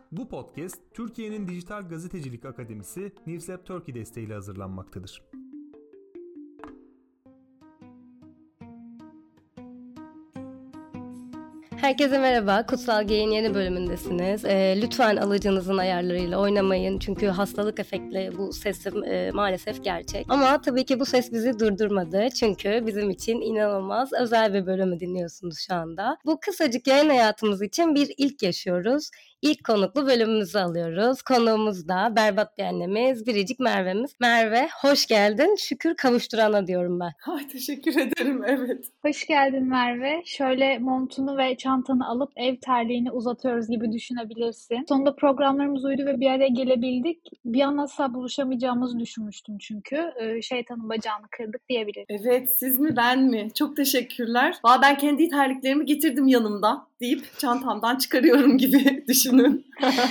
Bu podcast, Türkiye'nin Dijital Gazetecilik Akademisi Newslab Turkey desteğiyle hazırlanmaktadır. Herkese merhaba, Kutsal Geyik'in yeni bölümündesiniz. Lütfen alıcınızın ayarlarıyla oynamayın çünkü hastalık efektli bu sesim maalesef gerçek. Ama tabii ki bu ses bizi durdurmadı çünkü bizim için inanılmaz özel bir bölümü dinliyorsunuz şu anda. Bu kısacık yayın hayatımız için bir ilk yaşıyoruz. İlk konuklu bölümümüzü alıyoruz. Konuğumuz da berbat bir annemiz, biricik Merve'miz. Merve, hoş geldin. Şükür kavuşturana diyorum ben. Ay, teşekkür ederim, evet. Hoş geldin Merve. Şöyle montunu ve çantanı alıp ev terliğini uzatıyoruz gibi düşünebilirsin. Sonunda programlarımız uydu ve bir araya gelebildik. Bir an asla buluşamayacağımızı düşünmüştüm çünkü. Şeytanın bacağını kırdık diyebilirim. Evet, siz mi ben mi? Çok teşekkürler. Valla ben kendi terliklerimi getirdim yanımda deyip çantamdan çıkarıyorum gibi düşünün.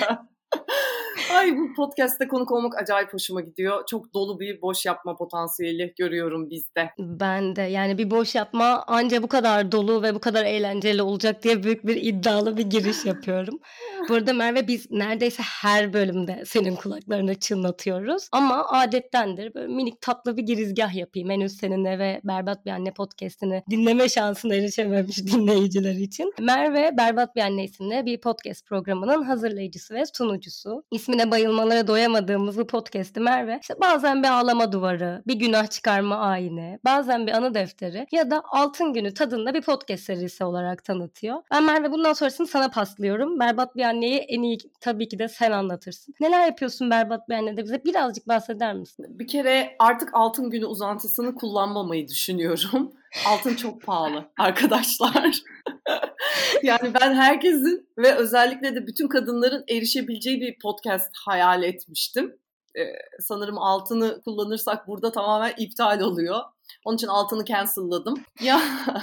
Ay, bu podcast'te konuk olmak acayip hoşuma gidiyor. Çok dolu bir boş yapma potansiyeli görüyorum bizde. Ben de yani bir boş yapma anca bu kadar dolu ve bu kadar eğlenceli olacak diye büyük bir iddialı bir giriş yapıyorum. Bu arada Merve, biz neredeyse her bölümde senin kulaklarını çınlatıyoruz. Ama adettendir böyle minik tatlı bir girizgah yapayım. Henüz seninle ve Berbat Bir Anne podcast'ini dinleme şansına erişememiş dinleyiciler için. Merve, Berbat Bir Anne isimli bir podcast programının hazırlayıcısı ve sunucusu. İsmine bayılmalara doyamadığımız bu podcast'i Merve işte bazen bir ağlama duvarı, bir günah çıkarma ayini, bazen bir anı defteri ya da Altın Günü tadında bir podcast serisi olarak tanıtıyor. Ben Merve bundan sonrasını sana paslıyorum. Berbat Bir Anne'yi en iyi tabii ki de sen anlatırsın. Neler yapıyorsun Berbat Bir Anne'de, bize birazcık bahseder misin? Bir kere artık Altın Günü uzantısını kullanmamayı düşünüyorum. Altın çok pahalı arkadaşlar. Yani ben herkesin ve özellikle de bütün kadınların erişebileceği bir podcast hayal etmiştim. Sanırım altını kullanırsak burada tamamen iptal oluyor. Onun için altını cancel'ladım. Ya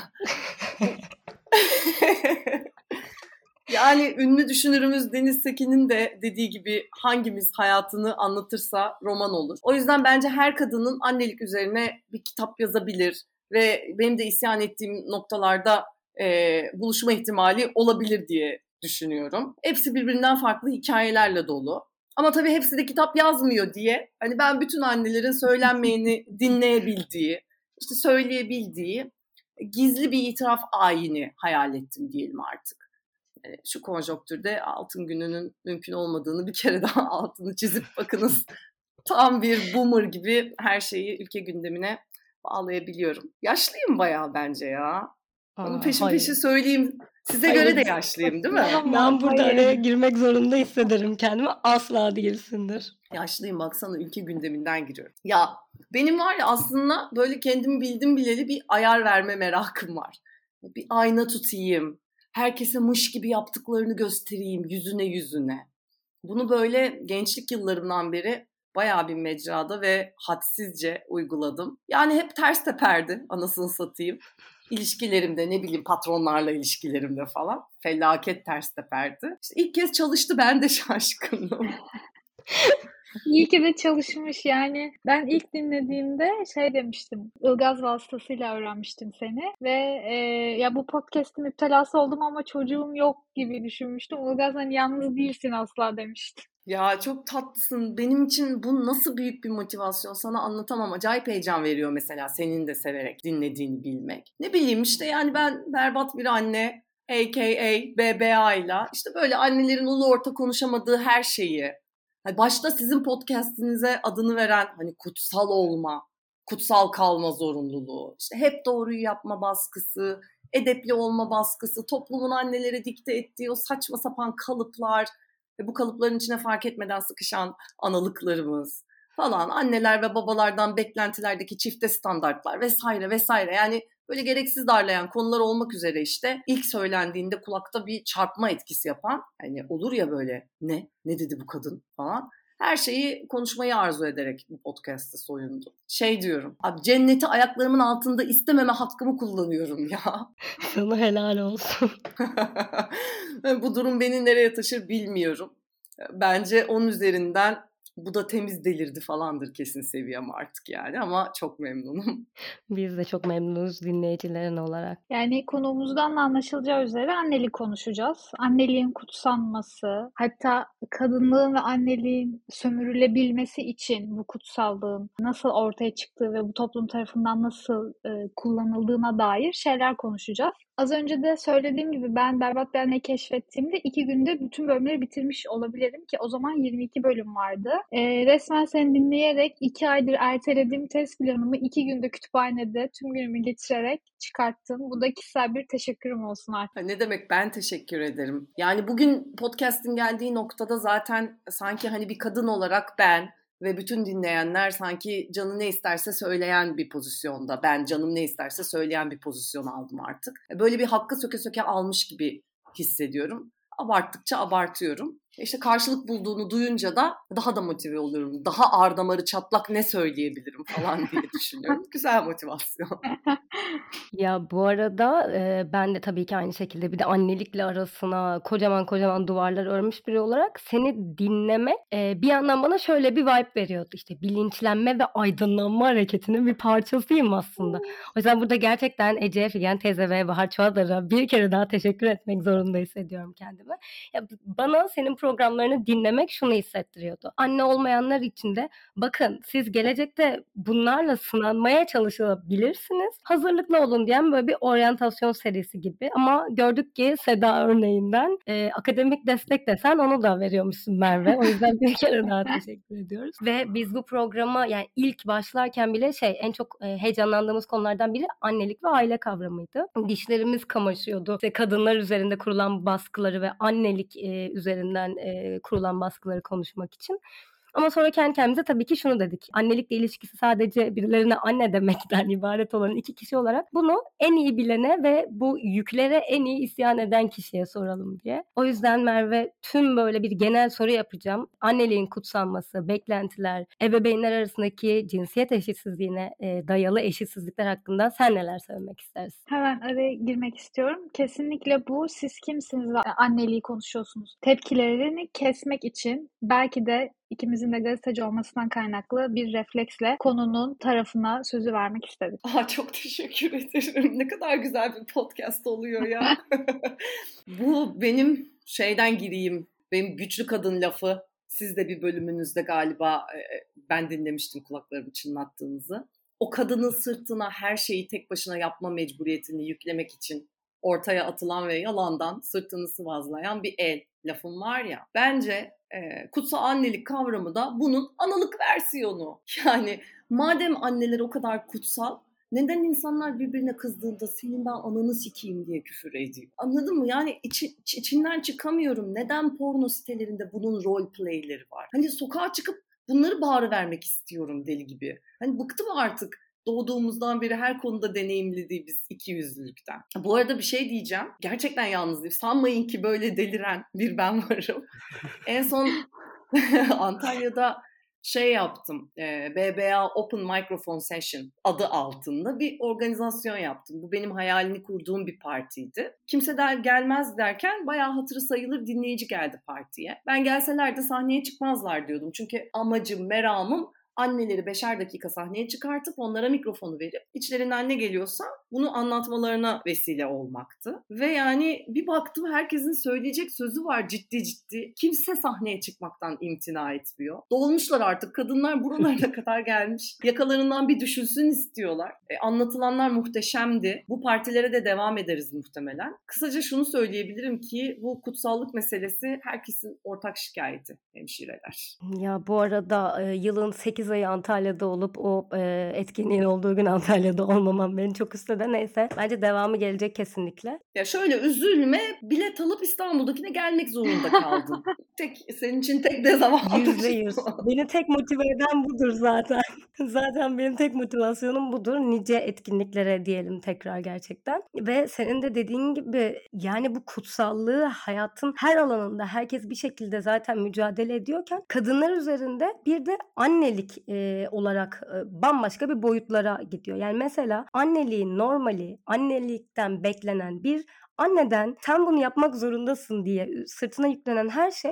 yani ünlü düşünürümüz Deniz Sekin'in de dediği gibi hangimiz hayatını anlatırsa roman olur. O yüzden bence her kadının annelik üzerine bir kitap yazabilir ve benim de isyan ettiğim noktalarda buluşma ihtimali olabilir diye düşünüyorum. Hepsi birbirinden farklı hikayelerle dolu. Ama tabii hepsi de kitap yazmıyor diye hani ben bütün annelerin söylenmeyeni dinleyebildiği, işte söyleyebildiği gizli bir itiraf ayini hayal ettim diyelim artık. Şu konjonktürde Altın Günü'nün mümkün olmadığını bir kere daha altını çizip bakınız. Tam bir boomer gibi her şeyi ülke gündemine bağlayabiliyorum. Yaşlıyım bayağı bence ya. Onu peşin söyleyeyim. Size göre de yaşlıyım değil mi? Ben burada araya girmek zorunda hissederim kendimi. Asla değilsindir. Yaşlıyım, baksana ülke gündeminden giriyorum. Ya benim var ya aslında böyle kendimi bildim bileli bir ayar verme merakım var. Bir ayna tutayım. Herkese mış gibi yaptıklarını göstereyim yüzüne. Bunu böyle gençlik yıllarımdan beri bayağı bir mecrada ve hadsizce uyguladım. Yani hep ters teperdi, anasını satayım. İlişkilerimde, ne bileyim patronlarla ilişkilerimde falan felaket ters teperdi. İşte ilk kez çalıştı, ben de şaşkınım. İyi ki de çalışmış yani. Ben ilk dinlediğimde şey demiştim. Ilgaz vasıtasıyla öğrenmiştim seni ve ya bu podcast'in müptelası oldum ama çocuğum yok gibi düşünmüştüm. Ilgaz hani yalnız değilsin asla demişti. Ya çok tatlısın. Benim için bu nasıl büyük bir motivasyon, sana anlatamam. Acayip heyecan veriyor mesela senin de severek dinlediğini bilmek. Ne bileyim işte yani ben berbat bir anne aka BBA ile işte böyle annelerin ulu orta konuşamadığı her şeyi, başta sizin podcast'inize adını veren hani kutsal olma, kutsal kalma zorunluluğu, işte hep doğruyu yapma baskısı, edepli olma baskısı, toplumun annelere dikte ettiği o saçma sapan kalıplar ve bu kalıpların içine fark etmeden sıkışan analıklarımız falan, anneler ve babalardan beklentilerdeki çifte standartlar vesaire. Yani böyle gereksiz darlayan konular olmak üzere işte ilk söylendiğinde kulakta bir çarpma etkisi yapan, hani olur ya böyle ne dedi bu kadın falan. Her şeyi konuşmayı arzu ederek bu podcast'ta soyundum. Şey diyorum, abi cenneti ayaklarımın altında istememe hakkımı kullanıyorum ya. Sana helal olsun. Bu durum beni nereye taşır bilmiyorum. Bence onun üzerinden Bu da temiz delirdi falandır kesin seviyem artık yani, ama çok memnunum. Biz de çok memnunuz dinleyicilerin olarak. Yani konuğumuzdan da anlaşılacağı üzere annelik konuşacağız. Anneliğin kutsanması, hatta kadınlığın ve anneliğin sömürülebilmesi için bu kutsallığın nasıl ortaya çıktığı ve bu toplum tarafından nasıl kullanıldığına dair şeyler konuşacağız. Az önce de söylediğim gibi ben Berbat Bir Anne'yi keşfettiğimde 2 günde bütün bölümleri bitirmiş olabilirim ki o zaman 22 bölüm vardı. Resmen seni dinleyerek 2 aydır ertelediğim test planımı 2 günde kütüphanede tüm günümü geçirerek çıkarttım. Bu da kişisel bir teşekkürüm olsun artık. Ne demek, ben teşekkür ederim. Yani bugün podcast'in geldiği noktada zaten sanki hani bir kadın olarak ben ve bütün dinleyenler sanki canı ne isterse söyleyen bir pozisyonda. Ben canım ne isterse söyleyen bir pozisyon aldım artık. Böyle bir hakkı söke söke almış gibi hissediyorum. Abarttıkça abartıyorum. İşte karşılık bulduğunu duyunca da daha da motive oluyorum. Daha ağır damarı çatlak ne söyleyebilirim falan diye düşünüyorum. Güzel motivasyon. Ya bu arada ben de tabii ki aynı şekilde bir de annelikle arasına kocaman kocaman duvarlar örmüş biri olarak seni dinlemek bir yandan bana şöyle bir vibe veriyordu. İşte bilinçlenme ve aydınlanma hareketinin bir parçasıyım aslında. O yüzden burada gerçekten Ece'ye, Figen teyze ve Bahar Çuadar'a bir kere daha teşekkür etmek zorunda hissediyorum kendimi. Ya bana senin programlarını dinlemek şunu hissettiriyordu. Anne olmayanlar için de bakın siz gelecekte bunlarla sınanmaya çalışabilirsiniz. Hazırlıklı olun diyen böyle bir oryantasyon serisi gibi. Ama gördük ki Seda örneğinden akademik destek desen onu da veriyormuşsun Merve. O yüzden bir kere daha teşekkür ediyoruz. Ve biz bu programa yani ilk başlarken bile en çok heyecanlandığımız konulardan biri annelik ve aile kavramıydı. Dişlerimiz kamaşıyordu. İşte kadınlar üzerinde kurulan baskıları ve annelik üzerinden kurulan baskıları konuşmak için. Ama sonra kendi kendimize tabii ki şunu dedik. Annelikle ilişkisi sadece birilerine anne demekten ibaret olan iki kişi olarak bunu en iyi bilene ve bu yüklere en iyi isyan eden kişiye soralım diye. O yüzden Merve tüm böyle bir genel soru yapacağım. Anneliğin kutsanması, beklentiler, ebeveynler arasındaki cinsiyet eşitsizliğine dayalı eşitsizlikler hakkında sen neler söylemek istersin? Hemen araya girmek istiyorum. Kesinlikle bu siz kimsiniz anneliği konuşuyorsunuz tepkilerini kesmek için belki de ikimizin de gazeteci olmasından kaynaklı bir refleksle konunun tarafına sözü vermek istedik. Çok teşekkür ederim. Ne kadar güzel bir podcast oluyor ya. Bu benim şeyden gireyim. Benim güçlü kadın lafı. Siz de bir bölümünüzde galiba ben dinlemiştim kulaklarımı çınlattığınızı. O kadının sırtına her şeyi tek başına yapma mecburiyetini yüklemek için ortaya atılan ve yalandan sırtını sıvazlayan bir el lafım var ya. Bence kutsal annelik kavramı da bunun analık versiyonu. Yani madem anneler o kadar kutsal, neden insanlar birbirine kızdığında senin ben ananı sikeyim diye küfür ediyor? Anladın mı? Yani içinden çıkamıyorum. Neden porno sitelerinde bunun role play'leri var? Hani sokağa çıkıp bunları bağırıvermek istiyorum deli gibi. Hani bıktım artık. Doğduğumuzdan beri her konuda deneyimlediğimiz ikiyüzlülükten. Bu arada bir şey diyeceğim. Gerçekten yalnız değilim. Sanmayın ki böyle deliren bir ben varım. En son Antalya'da yaptım. BBA Open Microphone Session adı altında bir organizasyon yaptım. Bu benim hayalini kurduğum bir partiydi. Kimse gelmez derken bayağı hatırı sayılır dinleyici geldi partiye. Ben gelseler de sahneye çıkmazlar diyordum. Çünkü amacım, meramım anneleri 5'er dakika sahneye çıkartıp onlara mikrofonu verip içlerinden ne geliyorsa bunu anlatmalarına vesile olmaktı. Ve yani bir baktım herkesin söyleyecek sözü var ciddi ciddi. Kimse sahneye çıkmaktan imtina etmiyor. Dolmuşlar artık. Kadınlar buralara kadar gelmiş. Yakalarından bir düşünsün istiyorlar. Anlatılanlar muhteşemdi. Bu partilere de devam ederiz muhtemelen. Kısaca şunu söyleyebilirim ki bu kutsallık meselesi herkesin ortak şikayeti hemşireler. Ya bu arada yılın 8 ayı Antalya'da olup o etkinliğin olduğu gün Antalya'da olmamam beni çok üstledi. Neyse bence devamı gelecek kesinlikle. Ya şöyle üzülme, bilet alıp İstanbul'dakine gelmek zorunda kaldın. Senin için tek dezavantaj. %100. Beni tek motive eden budur zaten. Zaten benim tek motivasyonum budur. Nice etkinliklere diyelim tekrar gerçekten. Ve senin de dediğin gibi yani bu kutsallığı hayatın her alanında herkes bir şekilde zaten mücadele ediyorken kadınlar üzerinde bir de annelik olarak bambaşka bir boyutlara gidiyor. Yani mesela anneliğin normali, annelikten beklenen bir anneden sen bunu yapmak zorundasın diye sırtına yüklenen her şey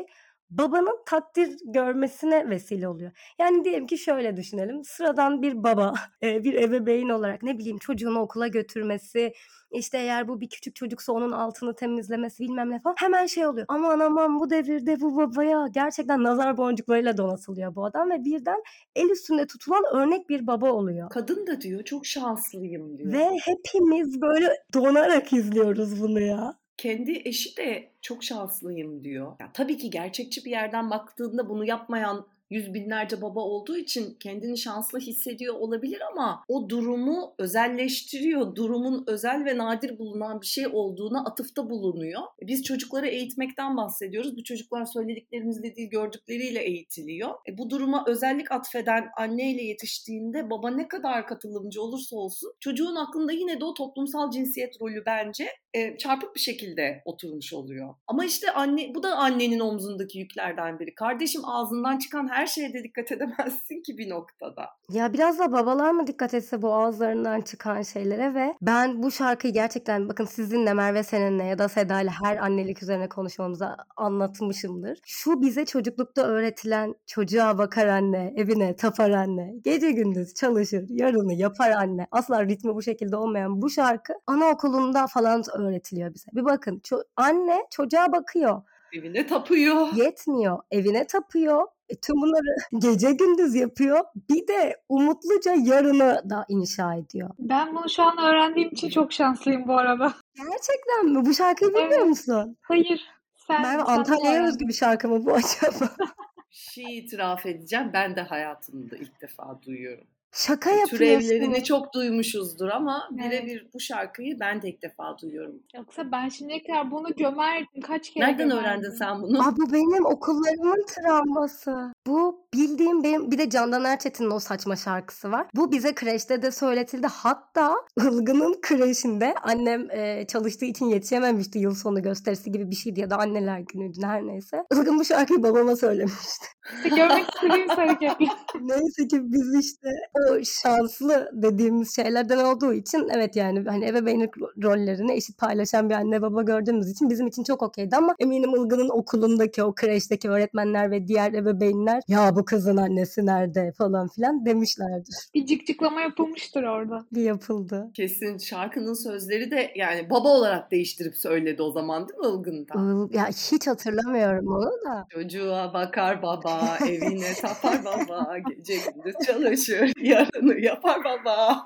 babanın takdir görmesine vesile oluyor. Yani diyelim ki şöyle düşünelim. Sıradan bir baba, bir ebeveyn olarak ne bileyim çocuğunu okula götürmesi, işte eğer bu bir küçük çocuksa onun altını temizlemesi bilmem ne falan. Hemen şey oluyor. Aman bu devirde bu babaya gerçekten nazar boncuklarıyla donatılıyor bu adam ve birden el üstünde tutulan örnek bir baba oluyor. Kadın da diyor çok şanslıyım diyor. Ve hepimiz böyle donarak izliyoruz bunu ya. Kendi eşi de çok şanslıyım diyor. Ya, tabii ki gerçekçi bir yerden baktığında bunu yapmayan yüz binlerce baba olduğu için kendini şanslı hissediyor olabilir ama o durumu özelleştiriyor. Durumun özel ve nadir bulunan bir şey olduğuna atıfta bulunuyor. Biz çocukları eğitmekten bahsediyoruz. Bu çocuklar söylediklerimizle değil gördükleriyle eğitiliyor. Bu duruma özellik atfeden anneyle yetiştiğinde baba ne kadar katılımcı olursa olsun çocuğun aklında yine de o toplumsal cinsiyet rolü bence çarpık bir şekilde oturmuş oluyor. Ama işte anne, bu da annenin omzundaki yüklerden biri. Kardeşim ağzından çıkan her şeye de dikkat edemezsin ki bir noktada. Ya biraz da babalar mı dikkat etse bu ağızlarından çıkan şeylere ve ben bu şarkıyı gerçekten bakın sizinle Merve seninle ya da Seda'yla her annelik üzerine konuşmamıza anlatmışımdır. Şu bize çocuklukta öğretilen çocuğa bakar anne, evine tapar anne, gece gündüz çalışır, yarını yapar anne. Asla ritmi bu şekilde olmayan bu şarkı anaokulunda falan öğretiliyor bize. Bir bakın anne çocuğa bakıyor. Evine tapıyor. Yetmiyor. Evine tapıyor. Tüm bunları gece gündüz yapıyor. Bir de umutluca yarını da inşa ediyor. Ben bunu şu an öğrendiğim için çok şanslıyım bu arada. Gerçekten mi? Bu şarkıyı bilmiyor musun? Hayır. Merve Antalya'ya özgü bir şarkı mı bu acaba? Bir şey itiraf edeceğim. Ben de hayatımda ilk defa duyuyorum. Şaka yapıyorsun. Türevlerini çok duymuşuzdur ama birebir bu şarkıyı ben de ilk defa duyuyorum. Yoksa ben şimdiye kadar bunu gömerdim. Kaç kere Nereden gömerdim. öğrendin sen bunu? Bu benim okullarımın travması. Bu bildiğim benim bir de Candan Erçetin'in o saçma şarkısı var. Bu bize kreşte de söyletildi. Hatta Ilgın'ın kreşinde annem çalıştığı için yetişememişti yıl sonu gösterisi gibi bir şeydi ya da anneler günüydü her neyse. Ilgın bu şarkıyı babama söylemişti. Görmek istediğim hareketler. Neyse ki biz işte o şanslı dediğimiz şeylerden olduğu için evet yani hani ebeveynlik rollerini eşit paylaşan bir anne baba gördüğümüz için bizim için çok okeydi ama eminim Ilgın'ın okulundaki o kreşteki öğretmenler ve diğer ebeveynler ya bu kızın annesi nerede falan filan demişlerdir. Bir cikciklama yapılmıştır orada. Bir yapıldı. Kesin şarkının sözleri de yani baba olarak değiştirip söyledi o zaman değil mi Ilgın'da? Ya hiç hatırlamıyorum onu da. Çocuğa bakar baba, evine tapar baba, gece gündüz çalışır, yarını yapar baba.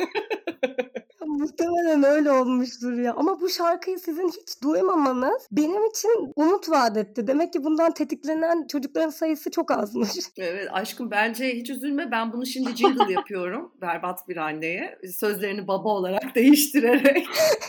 Muhtemelen öyle olmuştur ya. Ama bu şarkıyı sizin hiç duymamanız benim için umut vaat etti. Demek ki bundan tetiklenen çocukların sayısı çok azmış. Evet aşkım bence hiç üzülme. Ben bunu şimdi jingle yapıyorum. Berbat bir anneye. Sözlerini baba olarak değiştirerek.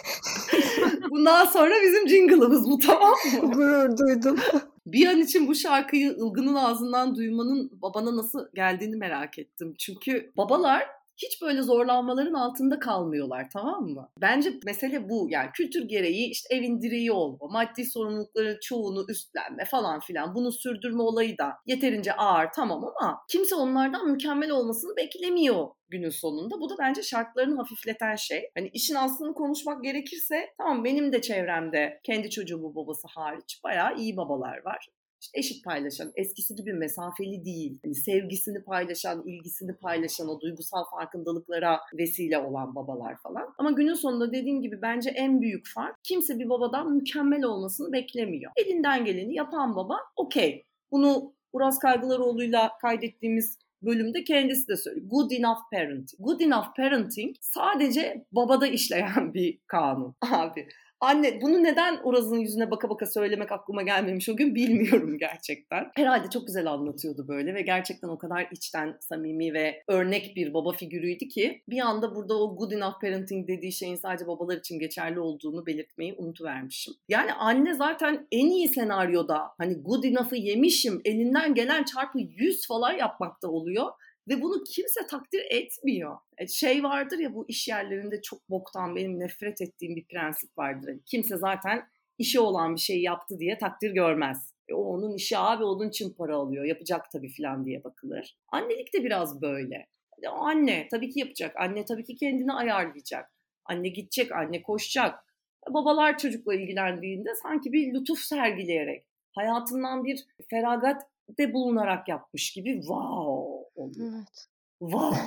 Bundan sonra bizim jingle'ımız bu, tamam mı? Gurur duydum. Bir an için bu şarkıyı Ilgın'ın ağzından duymanın babana nasıl geldiğini merak ettim. Çünkü babalar hiç böyle zorlanmaların altında kalmıyorlar, tamam mı? Bence mesele bu. Yani kültür gereği işte evin direği olma, maddi sorumlulukların çoğunu üstlenme falan filan. Bunu sürdürme olayı da yeterince ağır, tamam, ama kimse onlardan mükemmel olmasını beklemiyor günün sonunda. Bu da bence şartlarını hafifleten şey. Hani işin aslını konuşmak gerekirse tamam, benim de çevremde kendi çocuğumun babası hariç bayağı iyi babalar var. İşte eşit paylaşan, eskisi gibi mesafeli değil, yani sevgisini paylaşan, ilgisini paylaşan, o duygusal farkındalıklara vesile olan babalar falan. Ama günün sonunda dediğim gibi bence en büyük fark, kimse bir babadan mükemmel olmasını beklemiyor. Elinden geleni yapan baba okey. Bunu Uras Kaygılaroğlu'yla kaydettiğimiz bölümde kendisi de söylüyor. Good enough parenting. Good enough parenting sadece babada işleyen bir kanun abi. Anne, bunu neden Uraz'ın yüzüne baka baka söylemek aklıma gelmemiş o gün bilmiyorum gerçekten. Herhalde çok güzel anlatıyordu böyle ve gerçekten o kadar içten, samimi ve örnek bir baba figürüydü ki bir anda burada o good enough parenting dediği şeyin sadece babalar için geçerli olduğunu belirtmeyi unutuvermişim. Yani anne zaten en iyi senaryoda hani good enough'ı yemişim, elinden gelen çarpı 100 falan yapmakta oluyor. Ve bunu kimse takdir etmiyor. Şey vardır ya, bu iş yerlerinde çok boktan, benim nefret ettiğim bir prensip vardır. Kimse zaten işi olan bir şey yaptı diye takdir görmez. O onun işi abi, onun için para alıyor, yapacak tabii falan diye bakılır. Annelik de biraz böyle. O anne tabii ki yapacak, anne tabii ki kendini ayarlayacak. Anne gidecek, anne koşacak. Babalar çocukla ilgilendiğinde sanki bir lütuf sergileyerek hayatından bir feragatte bulunarak yapmış gibi wow oluyor. Evet. Wow.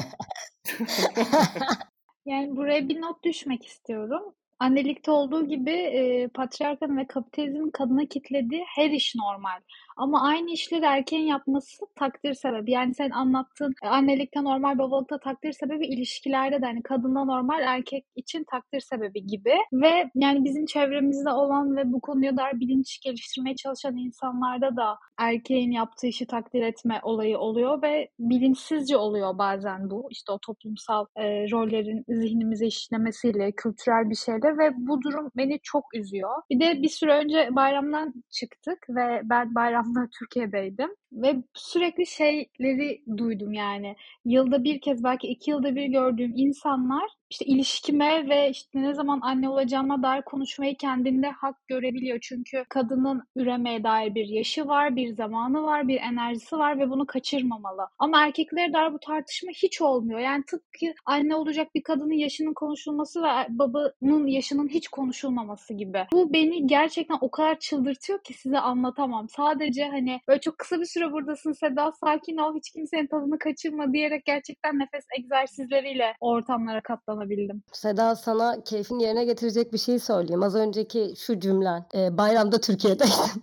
Yani buraya bir not düşmek istiyorum. Annelikte olduğu gibi patriarkanın ve kapitalizmin kadına kitlediği her iş normal. Ama aynı işleri erkeğin yapması takdir sebebi. Yani sen anlattığın annelikte normal, babalıkta takdir sebebi, ilişkilerde de hani kadında normal, erkek için takdir sebebi gibi. Ve yani bizim çevremizde olan ve bu konuya dair bilinç geliştirmeye çalışan insanlarda da erkeğin yaptığı işi takdir etme olayı oluyor ve bilinçsizce oluyor bazen bu. İşte o toplumsal rollerin zihnimize işlemesiyle, kültürel bir şeyle ve bu durum beni çok üzüyor. Bir de bir süre önce bayramdan çıktık ve ben bayramda Türkiye'deydim ve sürekli şeyleri duydum yani. Yılda bir kez, belki 2 yılda bir gördüğüm insanlar işte ilişkime ve işte ne zaman anne olacağıma dair konuşmayı kendinde hak görebiliyor. Çünkü kadının üremeye dair bir yaşı var, bir zamanı var, bir enerjisi var ve bunu kaçırmamalı. Ama erkeklere dair bu tartışma hiç olmuyor. Yani tıpkı anne olacak bir kadının yaşının konuşulması ve babanın yaşının hiç konuşulmaması gibi. Bu beni gerçekten o kadar çıldırtıyor ki size anlatamam. Sadece hani böyle çok kısa bir süre buradasın Seda, sakin ol, hiç kimsenin tadını kaçırma diyerek gerçekten nefes egzersizleriyle o ortamlara katlanabildim. Seda, sana keyfin yerine getirecek bir şey söyleyeyim. Az önceki şu cümlen. Bayramda Türkiye'deydim.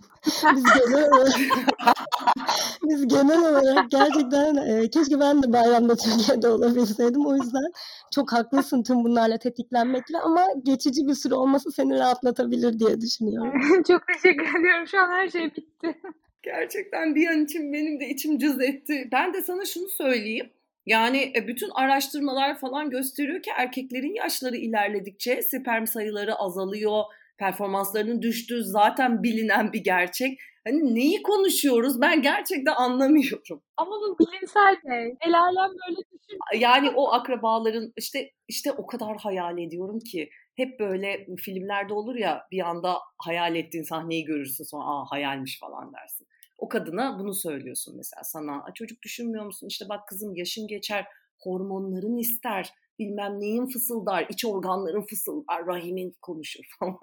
Biz genel olarak gerçekten keşke ben de bayramda Türkiye'de olabilseydim. O yüzden çok haklısın tüm bunlarla tetiklenmekle, ama geçici bir süre olması seni rahatlatabilir diye düşünüyorum. Çok teşekkür ediyorum. Şu an her şey bitti. Gerçekten bir an için benim de içim cız etti. Ben de sana şunu söyleyeyim. Yani bütün araştırmalar falan gösteriyor ki erkeklerin yaşları ilerledikçe sperm sayıları azalıyor, performanslarının düştüğü zaten bilinen bir gerçek. Hani neyi konuşuyoruz ben gerçekten anlamıyorum. Ama bu bilimsel şey. El alem böyle düşün. Yani o akrabaların işte o kadar hayal ediyorum ki hep böyle filmlerde olur ya, bir anda hayal ettiğin sahneyi görürsün, sonra hayalmiş falan dersin. O kadına bunu söylüyorsun mesela, sana çocuk düşünmüyor musun? İşte bak kızım, yaşın geçer, hormonların ister, bilmem neyin fısıldar, iç organların fısıldar, rahimin konuşur falan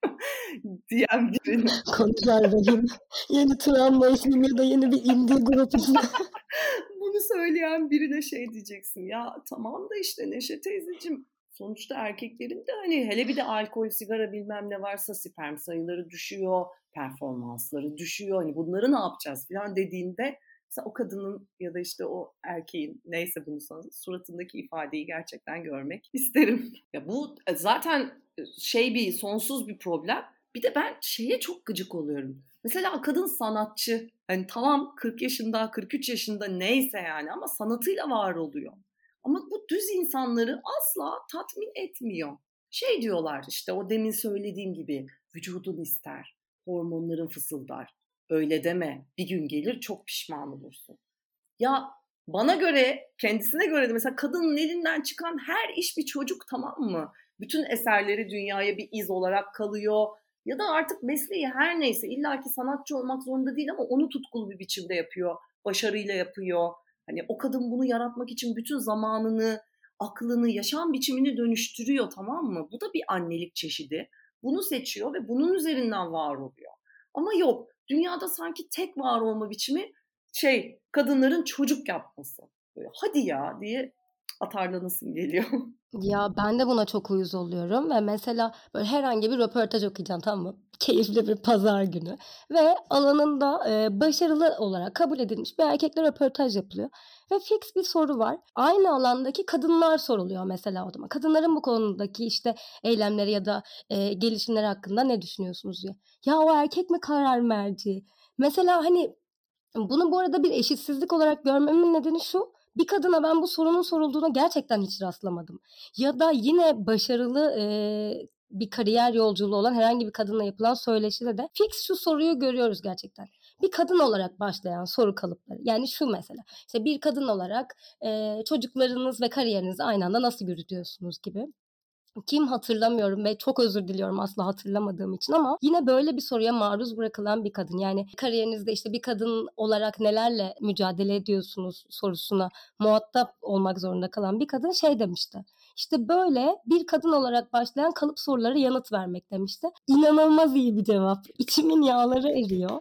diyen birine. Konuşar rahim. Yeni travma ismi ya da yeni bir indie grup ismi. Bunu söyleyen birine şey diyeceksin. Ya tamam da işte Neşe teyzeciğim, sonuçta erkeklerin de hani hele bir de alkol, sigara bilmem ne varsa sperm sayıları düşüyor, performansları düşüyor. Hani bunları ne yapacağız falan dediğinde mesela o kadının ya da işte o erkeğin, neyse bunu sana, suratındaki ifadeyi gerçekten görmek isterim. Ya bu zaten bir sonsuz bir problem. Bir de ben şeye çok gıcık oluyorum. Mesela kadın sanatçı, hani tamam 40 yaşında, 43 yaşında neyse yani, ama sanatıyla var oluyor. Ama bu düz insanları asla tatmin etmiyor. Şey diyorlar işte, o demin söylediğim gibi, vücudun ister, hormonların fısıldar. Öyle deme, bir gün gelir çok pişman olursun. Ya bana göre, kendisine göre de mesela kadının elinden çıkan her iş bir çocuk, tamam mı? Bütün eserleri dünyaya bir iz olarak kalıyor. Ya da artık mesleği her neyse, illaki sanatçı olmak zorunda değil ama onu tutkulu bir biçimde yapıyor. Başarıyla yapıyor. Hani o kadın bunu yaratmak için bütün zamanını, aklını, yaşam biçimini dönüştürüyor, tamam mı? Bu da bir annelik çeşidi. Bunu seçiyor ve bunun üzerinden var oluyor. Ama yok, dünyada sanki tek var olma biçimi kadınların çocuk yapması. Böyle, hadi ya diye atarlanasım geliyor. Ya ben de buna çok uyuz oluyorum ve mesela böyle herhangi bir röportaj okuyacağım, tamam mı? Keyifli bir pazar günü ve alanında başarılı olarak kabul edilmiş bir erkekle röportaj yapılıyor ve fix bir soru var. Aynı alandaki kadınlar soruluyor mesela o zaman. Kadınların bu konudaki işte eylemleri ya da gelişimleri hakkında ne düşünüyorsunuz diye. Ya o erkek mi karar merci? Mesela hani bunu bu arada bir eşitsizlik olarak görmemin nedeni şu: bir kadına ben bu sorunun sorulduğuna gerçekten hiç rastlamadım. Ya da yine başarılı bir kariyer yolculuğu olan herhangi bir kadınla yapılan söyleşide de fix şu soruyu görüyoruz gerçekten. Bir kadın olarak başlayan soru kalıpları. Yani şu mesela, işte bir kadın olarak çocuklarınız ve kariyerinizi aynı anda nasıl yürütüyorsunuz gibi. Kim hatırlamıyorum ve çok özür diliyorum asla hatırlamadığım için, ama yine böyle bir soruya maruz bırakılan bir kadın, yani kariyerinizde işte bir kadın olarak nelerle mücadele ediyorsunuz sorusuna muhatap olmak zorunda kalan bir kadın şey demişti. İşte böyle bir kadın olarak başlayan kalıp sorulara yanıt vermek demişti. İnanılmaz iyi bir cevap. İçimin yağları eriyor.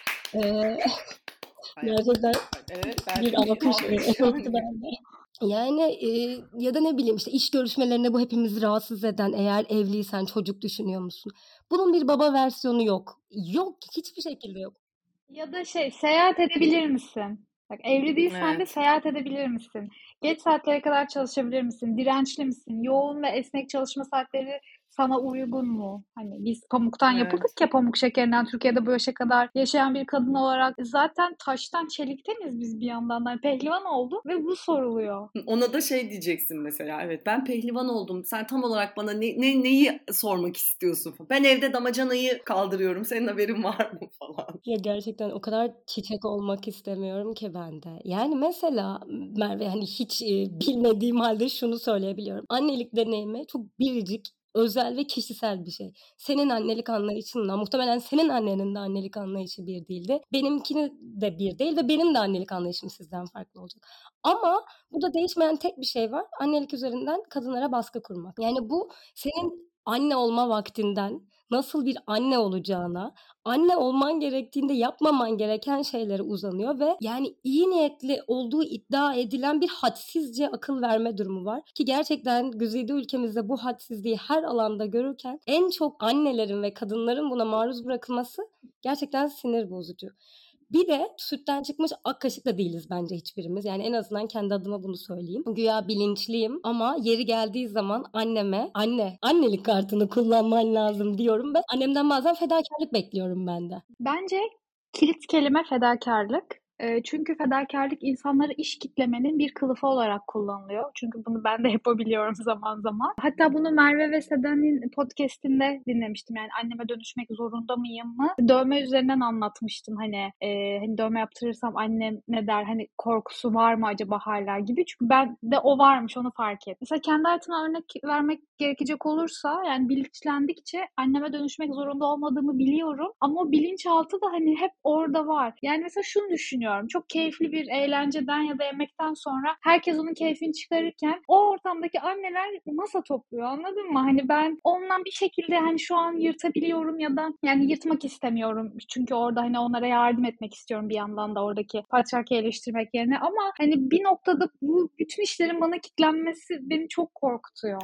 Gerçekten Evet, bir alkış bende. Yani ya da ne bileyim işte iş görüşmelerinde bu hepimizi rahatsız eden, eğer evliysen çocuk düşünüyor musun? Bunun bir baba versiyonu yok. Yok, hiçbir şekilde yok. Ya da seyahat edebilir misin? Bak, evli değilsen de Evet. seyahat edebilir misin? Geç saatlere kadar çalışabilir misin? Dirençli misin? Yoğun ve esnek çalışma saatleri sana uygun mu? Hani biz pamuktan yapıldık Evet. ya, pamuk şekerinden Türkiye'de bu yaşa kadar yaşayan bir kadın olarak zaten taştan çelikteniz biz bir yandan. Yani pehlivan oldu ve bu soruluyor. Ona da şey diyeceksin mesela, evet ben pehlivan oldum. Sen tam olarak bana neyi sormak istiyorsun? Ben evde damacanayı kaldırıyorum. Senin haberin var mı falan. Ya gerçekten o kadar çiçek olmak istemiyorum ki ben de. Yani mesela Merve, hani hiç bilmediğim halde şunu söyleyebiliyorum. Annelik deneyimi çok biricik, özel ve kişisel bir şey. Senin annelik anlayışınla muhtemelen senin annenin de annelik anlayışı bir değildi. Benimkini de bir değil ve benim de annelik anlayışım sizden farklı olacak. Ama burada değişmeyen tek bir şey var. Annelik üzerinden kadınlara baskı kurmak. Yani bu senin anne olma vaktinden nasıl bir anne olacağına, anne olman gerektiğinde yapmaman gereken şeylere uzanıyor ve yani iyi niyetli olduğu iddia edilen bir hadsizce akıl verme durumu var. Ki gerçekten güzide ülkemizde bu hadsizliği her alanda görürken en çok annelerin ve kadınların buna maruz bırakılması gerçekten sinir bozucu. Bir de sütten çıkmış ak kaşık da değiliz bence hiçbirimiz. Yani en azından kendi adıma bunu söyleyeyim. Güya bilinçliyim ama yeri geldiği zaman anneme annelik kartını kullanman lazım diyorum ve annemden bazen fedakarlık bekliyorum ben de. Bence kilit kelime fedakarlık. Çünkü fedakarlık insanları iş kitlemenin bir kılıfı olarak kullanılıyor. Çünkü bunu ben de yapabiliyorum zaman zaman. Hatta bunu Merve ve Seden'in podcast'inde dinlemiştim. Yani anneme dönüşmek zorunda mıyım mı? Dövme üzerinden anlatmıştın hani dövme yaptırırsam annem ne der? Hani korkusu var mı acaba hala gibi. Çünkü ben de o varmış, onu fark ettim. Mesela kendi hayatıma örnek vermek gerekecek olursa, yani bilinçlendikçe anneme dönüşmek zorunda olmadığımı biliyorum. Ama o bilinçaltı da hani hep orada var. Yani mesela şunu düşünüyorum. Çok keyifli bir eğlenceden ya da yemekten sonra herkes onun keyfini çıkarırken o ortamdaki anneler masa topluyor, anladın mı? Hani ben ondan bir şekilde hani şu an yırtabiliyorum ya da yani yırtmak istemiyorum. Çünkü orada hani onlara yardım etmek istiyorum bir yandan da, oradaki patriarkayı eleştirmek yerine. Ama hani bir noktada bu bütün işlerin bana kitlenmesi beni çok korkutuyor.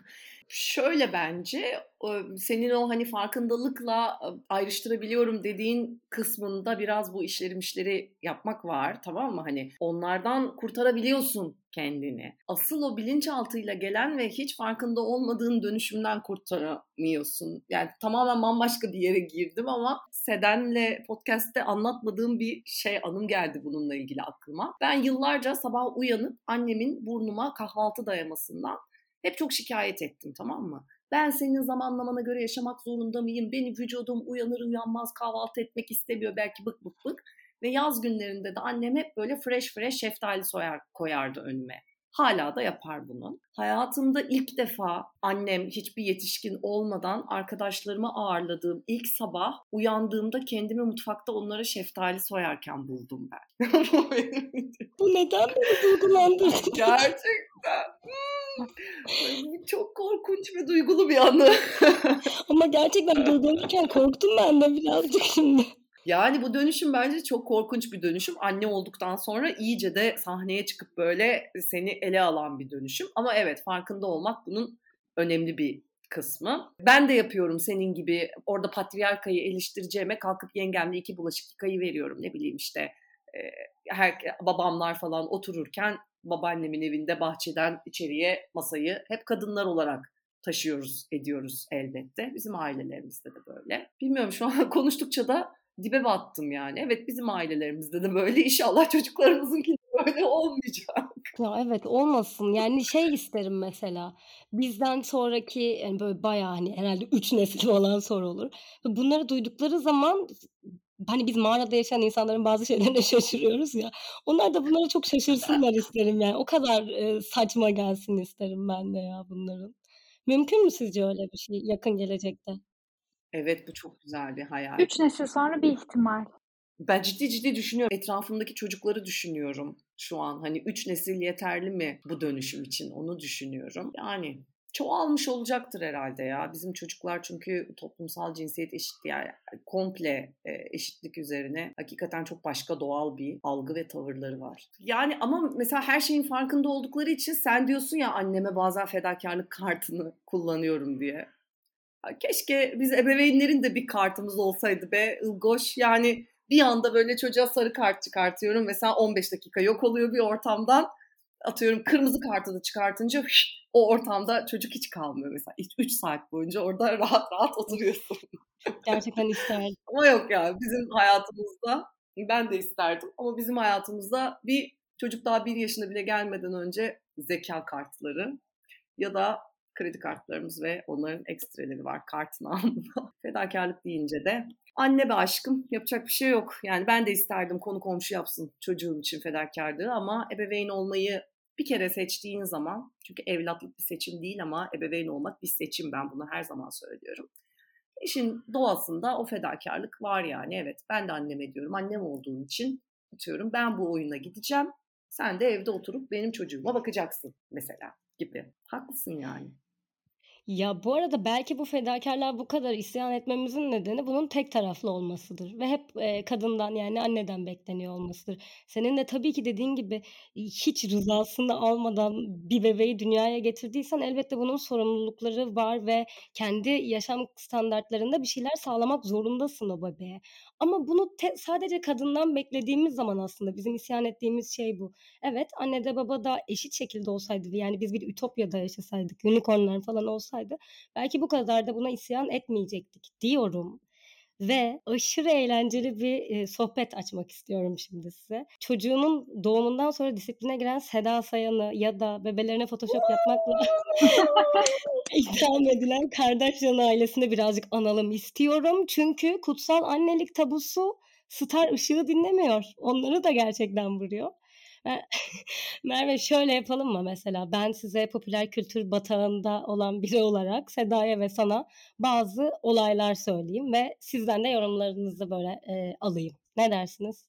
Şöyle bence senin o hani farkındalıkla ayrıştırabiliyorum dediğin kısmında biraz bu işleri yapmak var, tamam mı? Hani onlardan kurtarabiliyorsun kendini. Asıl o bilinçaltıyla gelen ve hiç farkında olmadığın dönüşümden kurtaramıyorsun. Yani tamamen bambaşka bir yere girdim ama Seden'le podcast'te anlatmadığım bir anım geldi bununla ilgili aklıma. Ben yıllarca sabah uyanıp annemin burnuma kahvaltı dayamasından hep çok şikayet ettim, tamam mı? Ben senin zamanlamana göre yaşamak zorunda mıyım? Benim vücudum uyanır uyanmaz kahvaltı etmek istemiyor, belki bık. Ve yaz günlerinde de annem hep böyle fresh şeftali koyardı önüme. Hala da yapar bunu. Hayatımda ilk defa annem hiçbir yetişkin olmadan arkadaşlarımı ağırladığım ilk sabah uyandığımda kendimi mutfakta onlara şeftali soyarken buldum ben. Bu neden beni duygulandırdı? Gerçekten. Çok korkunç ve duygulu bir anı. Ama gerçekten duygulanırken korktum ben de birazcık şimdi. Yani bu dönüşüm bence çok korkunç bir dönüşüm. Anne olduktan sonra iyice de sahneye çıkıp böyle seni ele alan bir dönüşüm. Ama evet, farkında olmak bunun önemli bir kısmı. Ben de yapıyorum senin gibi. Orada patriarkayı eleştireceğime kalkıp yengemle 2 bulaşık yıkayıveriyorum. Ne bileyim işte babamlar falan otururken babaannemin evinde bahçeden içeriye masayı hep kadınlar olarak ediyoruz elbette. Bizim ailelerimizde de böyle. Bilmiyorum, şu an konuştukça da dibe battım yani. Evet, bizim ailelerimizde de böyle. İnşallah çocuklarımızınki de böyle olmayacak. Ya evet, olmasın. Yani isterim mesela. Bizden sonraki yani böyle bayağı hani herhalde 3 nesil olan soru olur. Bunları duydukları zaman hani biz mağarada yaşayan insanların bazı şeylerine şaşırıyoruz ya. Onlar da bunlara çok şaşırsınlar isterim yani. O kadar saçma gelsin isterim ben de ya bunların. Mümkün mü sizce öyle bir şey yakın gelecekte? Evet, bu çok güzel bir hayal. 3 nesil sonra bir ihtimal. Ben ciddi düşünüyorum. Etrafımdaki çocukları düşünüyorum şu an. Hani 3 nesil yeterli mi bu dönüşüm için, onu düşünüyorum. Yani çoğalmış olacaktır herhalde ya. Bizim çocuklar çünkü toplumsal cinsiyet eşitliği, yani komple eşitlik üzerine hakikaten çok başka doğal bir algı ve tavırları var. Yani ama mesela her şeyin farkında oldukları için sen diyorsun ya, anneme bazen fedakarlık kartını kullanıyorum diye. Keşke biz ebeveynlerin de bir kartımız olsaydı be Ilgoş. Yani bir anda böyle çocuğa sarı kart çıkartıyorum. Mesela 15 dakika yok oluyor bir ortamdan. Atıyorum kırmızı kartı da çıkartınca o ortamda çocuk hiç kalmıyor mesela. 3 saat boyunca orada rahat rahat oturuyorsun. Gerçekten isterdim. Ama yok yani bizim hayatımızda, ben de isterdim ama bizim hayatımızda bir çocuk daha 1 yaşına bile gelmeden önce zeka kartları ya da kredi kartlarımız ve onların ekstreleri var kartın alnında. Fedakarlık deyince de anne be aşkım, yapacak bir şey yok. Yani ben de isterdim konu komşu yapsın çocuğum için fedakarlığı ama ebeveyn olmayı bir kere seçtiğin zaman, çünkü evlatlık bir seçim değil ama ebeveyn olmak bir seçim, ben bunu her zaman söylüyorum. İşin doğasında o fedakarlık var yani. Evet, ben de anneme diyorum, annem olduğum için atıyorum ben bu oyuna gideceğim. Sen de evde oturup benim çocuğuma bakacaksın mesela gibi. Haklısın yani. Ya bu arada belki bu fedakarlığa bu kadar isyan etmemizin nedeni bunun tek taraflı olmasıdır. Ve hep kadından, yani anneden bekleniyor olmasıdır. Senin de tabii ki dediğin gibi hiç rızasını almadan bir bebeği dünyaya getirdiysen elbette bunun sorumlulukları var ve kendi yaşam standartlarında bir şeyler sağlamak zorundasın o bebeğe. Ama bunu sadece kadından beklediğimiz zaman aslında bizim isyan ettiğimiz şey bu. Evet, anne de baba da eşit şekilde olsaydı, yani biz bir ütopyada yaşasaydık, unicornlar falan olsaydı belki bu kadar da buna isyan etmeyecektik diyorum. Ve aşırı eğlenceli bir sohbet açmak istiyorum şimdi size. Çocuğunun doğumundan sonra disipline giren Seda Sayan'ı ya da bebelerine Photoshop yapmakla itham edilen Kardashian ailesini birazcık analım istiyorum. Çünkü kutsal annelik tabusu star ışığı dinlemiyor. Onları da gerçekten vuruyor. Merve, şöyle yapalım mı mesela? Ben size popüler kültür batağında olan biri olarak Seda'ya ve sana bazı olaylar söyleyeyim ve sizden de yorumlarınızı böyle alayım. Ne dersiniz?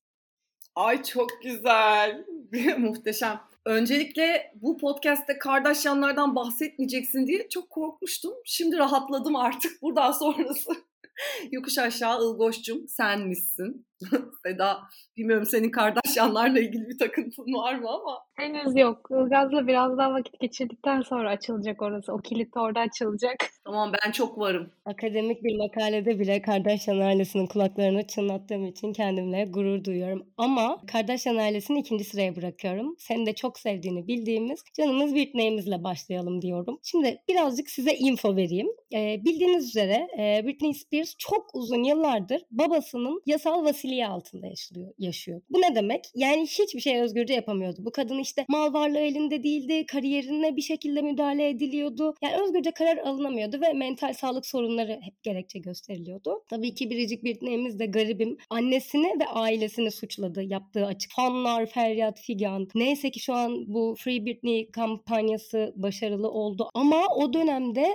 Ay çok güzel. Muhteşem. Öncelikle bu podcast'te Kardashianlardan bahsetmeyeceksin diye çok korkmuştum. Şimdi rahatladım artık. Buradan sonrası yokuş aşağı Ilgoş'cum senmişsin. Seda, bilmiyorum senin Kardashianlarla ilgili bir takıntın var mı ama. Henüz yok. Ilgaz'la biraz daha vakit geçirdikten sonra açılacak orası. O kilit orada açılacak. Tamam, ben çok varım. Akademik bir makalede bile Kardashian ailesinin kulaklarını çınlattığım için kendimle gurur duyuyorum. Ama Kardashian ailesini 2. sıraya bırakıyorum. Seni de çok sevdiğini bildiğimiz canımız Britney'imizle başlayalım diyorum. Şimdi birazcık size info vereyim. Bildiğiniz üzere Britney Spears çok uzun yıllardır babasının yasal vasiliği altında yaşıyor. Bu ne demek? Yani hiçbir şey özgürce yapamıyordu. Bu kadın işte mal varlığı elinde değildi, kariyerine bir şekilde müdahale ediliyordu. Yani özgürce karar alınamıyordu ve mental sağlık sorunları hep gerekçe gösteriliyordu. Tabii ki biricik Britney'imiz de garibim annesini ve ailesini suçladı. Yaptığı açık fanlar, feryat figan. Neyse ki şu an bu Free Britney kampanyası başarılı oldu. Ama o dönemde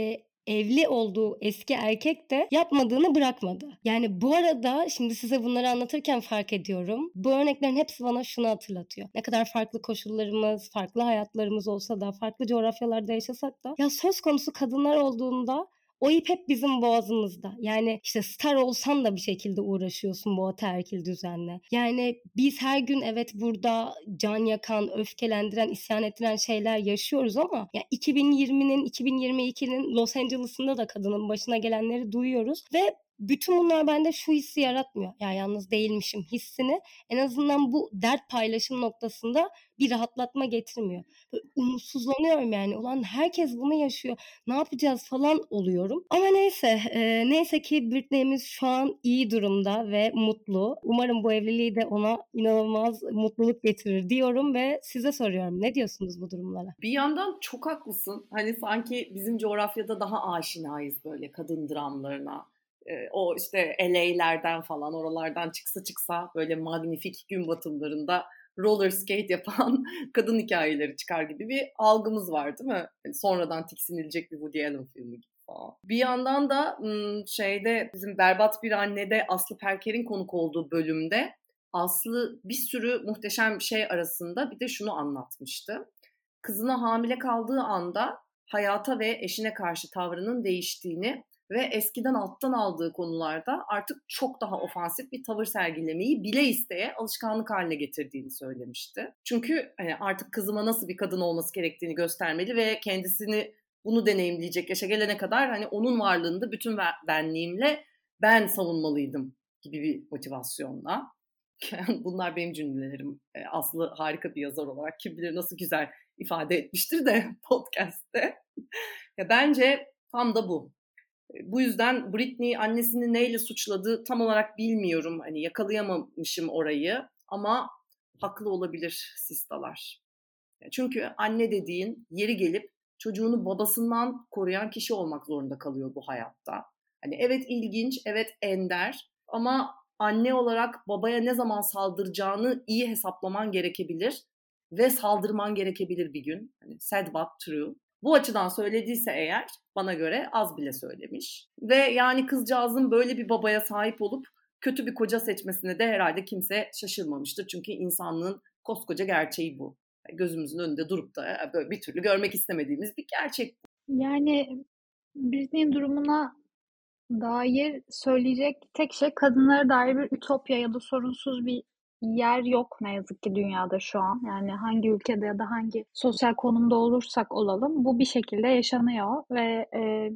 evli olduğu eski erkek de yapmadığını bırakmadı. Yani bu arada şimdi size bunları anlatırken fark ediyorum. Bu örneklerin hepsi bana şunu hatırlatıyor. Ne kadar farklı koşullarımız, farklı hayatlarımız olsa da, farklı coğrafyalarda yaşasak da ya söz konusu kadınlar olduğunda o ip hep bizim boğazımızda. Yani işte star olsan da bir şekilde uğraşıyorsun bu ataerkil düzenle. Yani biz her gün evet burada can yakan, öfkelendiren, isyan ettiren şeyler yaşıyoruz ama ya 2020'nin, 2022'nin Los Angeles'ında da kadının başına gelenleri duyuyoruz ve bütün bunlar bende şu hissi yaratmıyor. Ya yalnız değilmişim hissini en azından bu dert paylaşım noktasında bir rahatlatma getirmiyor. Böyle umutsuzlanıyorum yani. Ulan herkes bunu yaşıyor. Ne yapacağız falan oluyorum. Ama neyse ki Britney'miz şu an iyi durumda ve mutlu. Umarım bu evliliği de ona inanılmaz mutluluk getirir diyorum ve size soruyorum. Ne diyorsunuz bu durumlara? Bir yandan çok haklısın. Hani sanki bizim coğrafyada daha aşinayız böyle kadın dramlarına. O işte LA'lerden falan, oralardan çıksa böyle magnifik gün batımlarında roller skate yapan kadın hikayeleri çıkar gibi bir algımız var değil mi? Yani sonradan tiksinilecek bir Woody Allen filmi gibi falan. Bir yandan da bizim Berbat Bir Anne'de Aslı Perker'in konuk olduğu bölümde Aslı bir sürü muhteşem şey arasında bir de şunu anlatmıştı. Kızına hamile kaldığı anda hayata ve eşine karşı tavrının değiştiğini ve eskiden alttan aldığı konularda artık çok daha ofansif bir tavır sergilemeyi bile isteye alışkanlık haline getirdiğini söylemişti. Çünkü artık kızıma nasıl bir kadın olması gerektiğini göstermeli ve kendisini bunu deneyimleyecek yaşa gelene kadar onun varlığında bütün benliğimle ben savunmalıydım gibi bir motivasyonla. Bunlar benim cümlelerim. Aslı harika bir yazar olarak kim bilir nasıl güzel ifade etmiştir de podcast'te. Bence tam da bu. Bu yüzden Britney annesini neyle suçladı tam olarak bilmiyorum. Yakalayamamışım orayı ama haklı olabilir sistalar. Çünkü anne dediğin yeri gelip çocuğunu babasından koruyan kişi olmak zorunda kalıyor bu hayatta. Evet ilginç, evet ender ama anne olarak babaya ne zaman saldıracağını iyi hesaplaman gerekebilir ve saldırman gerekebilir bir gün. Sad but true. Bu açıdan söylediyse eğer bana göre az bile söylemiş. Ve kızcağızın böyle bir babaya sahip olup kötü bir koca seçmesine de herhalde kimse şaşırmamıştır. Çünkü insanlığın koskoca gerçeği bu. Gözümüzün önünde durup da böyle bir türlü görmek istemediğimiz bir gerçek bu. Britney'in durumuna dair söyleyecek tek şey kadınlara dair bir ütopya ya da sorunsuz bir yer yok ne yazık ki dünyada şu an. Hangi ülkede ya da hangi sosyal konumda olursak olalım bu bir şekilde yaşanıyor ve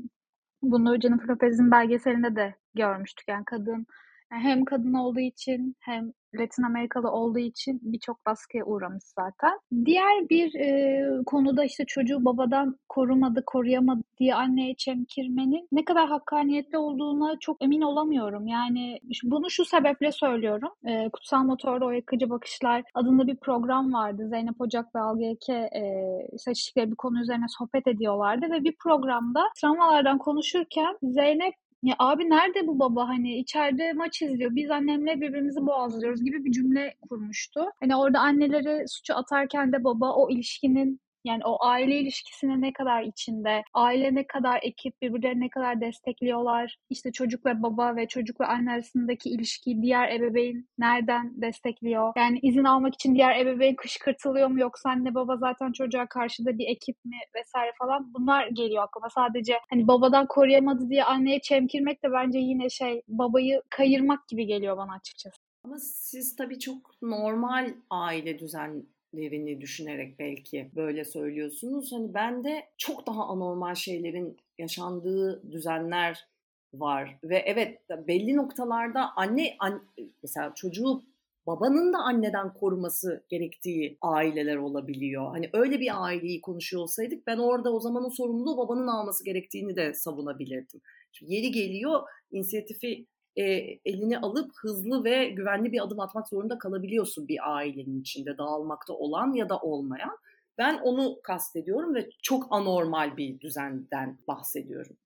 bunu Jennifer Lopez'in belgeselinde de görmüştük. Kadın hem kadın olduğu için hem Latin Amerikalı olduğu için birçok baskıya uğramış zaten. Diğer bir konuda çocuğu babadan koruyamadı diye anneye çemkirmenin ne kadar hakkaniyetli olduğuna çok emin olamıyorum. Bunu şu sebeple söylüyorum. Kutsal Motor'da O Yakıcı Bakışlar adında bir program vardı. Zeynep Ocak ve Algı Eke seçtikleri bir konu üzerine sohbet ediyorlardı ve bir programda travmalardan konuşurken Zeynep ya abi nerede bu baba içeride maç izliyor biz annemle birbirimizi boğazlıyoruz gibi bir cümle kurmuştu. Orada anneleri suçu atarken de baba o ilişkinin o aile ilişkisine ne kadar içinde, aile ne kadar ekip birbirlerini ne kadar destekliyorlar, çocuk ve baba ve çocuk ve anne arasındaki ilişkiyi diğer ebeveyn nereden destekliyor? İzin almak için diğer ebeveyn kışkırtılıyor mu yoksa anne baba zaten çocuğa karşı da bir ekip mi vesaire falan bunlar geliyor aklıma. Sadece babadan koruyamadı diye anneye çemkirmek de bence yine babayı kayırmak gibi geliyor bana açıkçası. Ama siz tabii çok normal aile düzenlerini düşünerek belki böyle söylüyorsunuz. Ben de çok daha anormal şeylerin yaşandığı düzenler var. Ve evet belli noktalarda anne mesela çocuğu babanın da anneden koruması gerektiği aileler olabiliyor. Öyle bir aileyi konuşuyor olsaydık ben orada o zaman o sorumluluğu babanın alması gerektiğini de savunabilirdim. Şimdi yeri geliyor inisiyatifi eline alıp hızlı ve güvenli bir adım atmak zorunda kalabiliyorsun bir ailenin içinde dağılmakta olan ya da olmayan. Ben onu kastediyorum ve çok anormal bir düzenden bahsediyorum.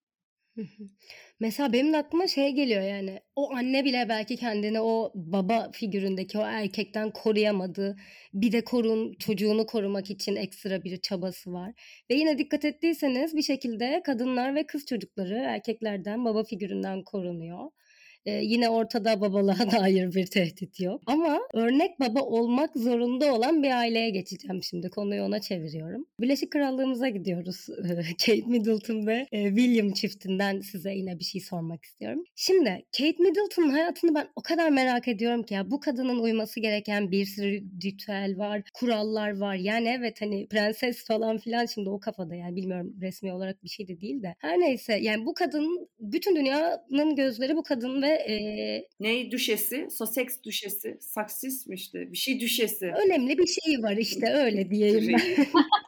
Mesela benim de aklıma geliyor o anne bile belki kendini o baba figüründeki o erkekten koruyamadı. Bir de çocuğunu korumak için ekstra bir çabası var. Ve yine dikkat ettiyseniz bir şekilde kadınlar ve kız çocukları erkeklerden baba figüründen korunuyor. Yine ortada babalığa dair bir tehdit yok. Ama örnek baba olmak zorunda olan bir aileye geçeceğim şimdi. Konuyu ona çeviriyorum. Birleşik Krallığımıza gidiyoruz. Kate Middleton ve William çiftinden size yine bir şey sormak istiyorum. Şimdi Kate Middleton'un hayatını ben o kadar merak ediyorum ki bu kadının uyması gereken bir sürü ritüel var, kurallar var. Evet prenses falan filan şimdi o kafada bilmiyorum resmi olarak bir şey de değil de. Her neyse bu kadın bütün dünyanın gözleri bu kadın ve düşesi? Sussex düşesi. Saksis mi bir şey düşesi. Önemli bir şey var öyle diyeyim ben.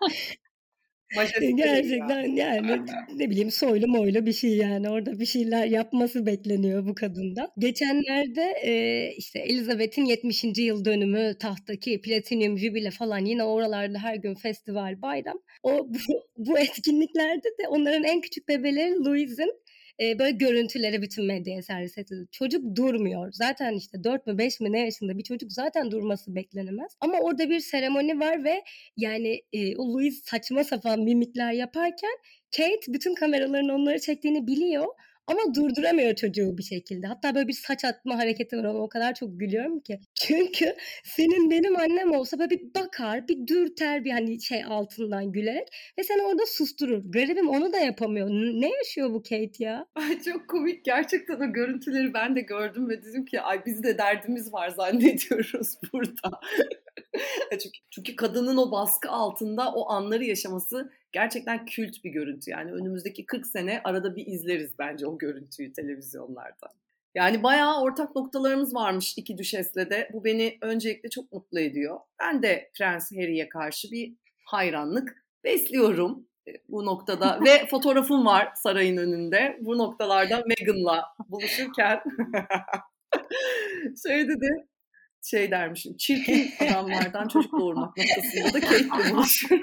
Gerçekten ne bileyim soylu moylu bir şey orada bir şeyler yapması bekleniyor bu kadından. Geçenlerde Elizabeth'in 70. yıl dönümü tahttaki Platinum Jubile falan yine oralarda her gün festival bayram. Bu etkinliklerde de onların en küçük bebeleri Louise'in böyle görüntüleri bütün medyaya servis edildi. Çocuk durmuyor. Zaten işte 4 mü 5 mi ne yaşında bir çocuk zaten durması beklenemez. Ama orada bir seremoni var ve yani o Louis saçma sapan mimikler yaparken Kate bütün kameraların onları çektiğini biliyor. Ama durduramıyor çocuğu bir şekilde. Hatta böyle bir saç atma hareketi var. Ona o kadar çok gülüyorum ki. Çünkü senin benim annem olsa böyle bir bakar, bir dürter bir hani şey altından gülerek ve seni orada susturur. Garibim onu da yapamıyor. Ne yaşıyor bu Kate ya? Ay çok komik. Gerçekten o görüntüleri ben de gördüm ve dedim ki ay biz de derdimiz var zannediyoruz burada. Çünkü kadının o baskı altında o anları yaşaması gerçekten kült bir görüntü. Yani önümüzdeki 40 sene arada bir izleriz bence o görüntüyü televizyonlarda. Yani bayağı ortak noktalarımız varmış iki düşesle de. Bu beni öncelikle çok mutlu ediyor. Ben de Prens Harry'ye karşı bir hayranlık besliyorum bu noktada. Ve fotoğrafım var sarayın önünde. Bu noktalarda Meghan'la buluşurken şey dermişim. Çirkin adamlardan çocuk doğurmak noktasında da Kate'le buluşur.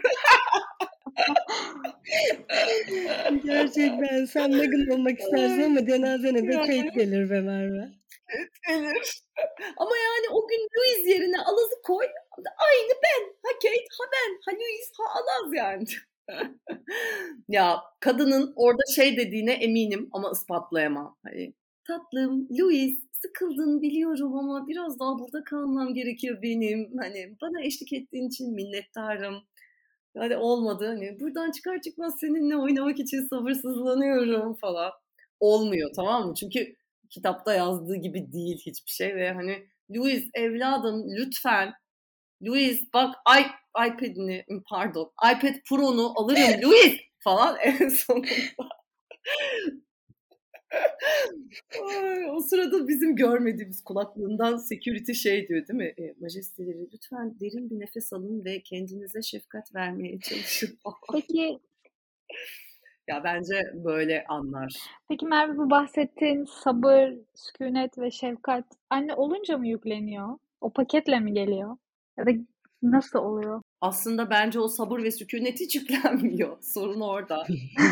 Gerçekten sen Meghan olmak istersin ama cenazene de Kate gelir be Merve. Gelir. Ama yani o gün Louis yerine Alaz'ı koy. Aynı ben. Ha Kate, ha ben, ha Louis, ha Alaz yani. Ya kadının orada şey dediğine eminim ama ispatlayamam. Hani tatlım Louis sıkıldın biliyorum ama biraz daha burada kalmam gerekiyor benim. Hani bana eşlik ettiğin için minnettarım. Hadi olmadı. Hani buradan çıkar çıkmaz seninle oynamak için sabırsızlanıyorum falan. Olmuyor tamam mı? Çünkü kitapta yazdığı gibi değil hiçbir şey ve hani Louis evladım lütfen Louis bak iPad Pro'nu alırım Louis falan en sonunda. O sırada bizim görmediğimiz kulaklığından security şey diyor değil mi? Majesteleri lütfen derin bir nefes alın ve kendinize şefkat vermeye çalışın. Peki Ya bence böyle anlar. Peki Merve, bu bahsettiğin sabır, sükunet ve şefkat anne olunca mı yükleniyor? O paketle mi geliyor? Ya da nasıl oluyor? Aslında bence o sabır ve sükunet hiç yüklenmiyor. Sorun orada.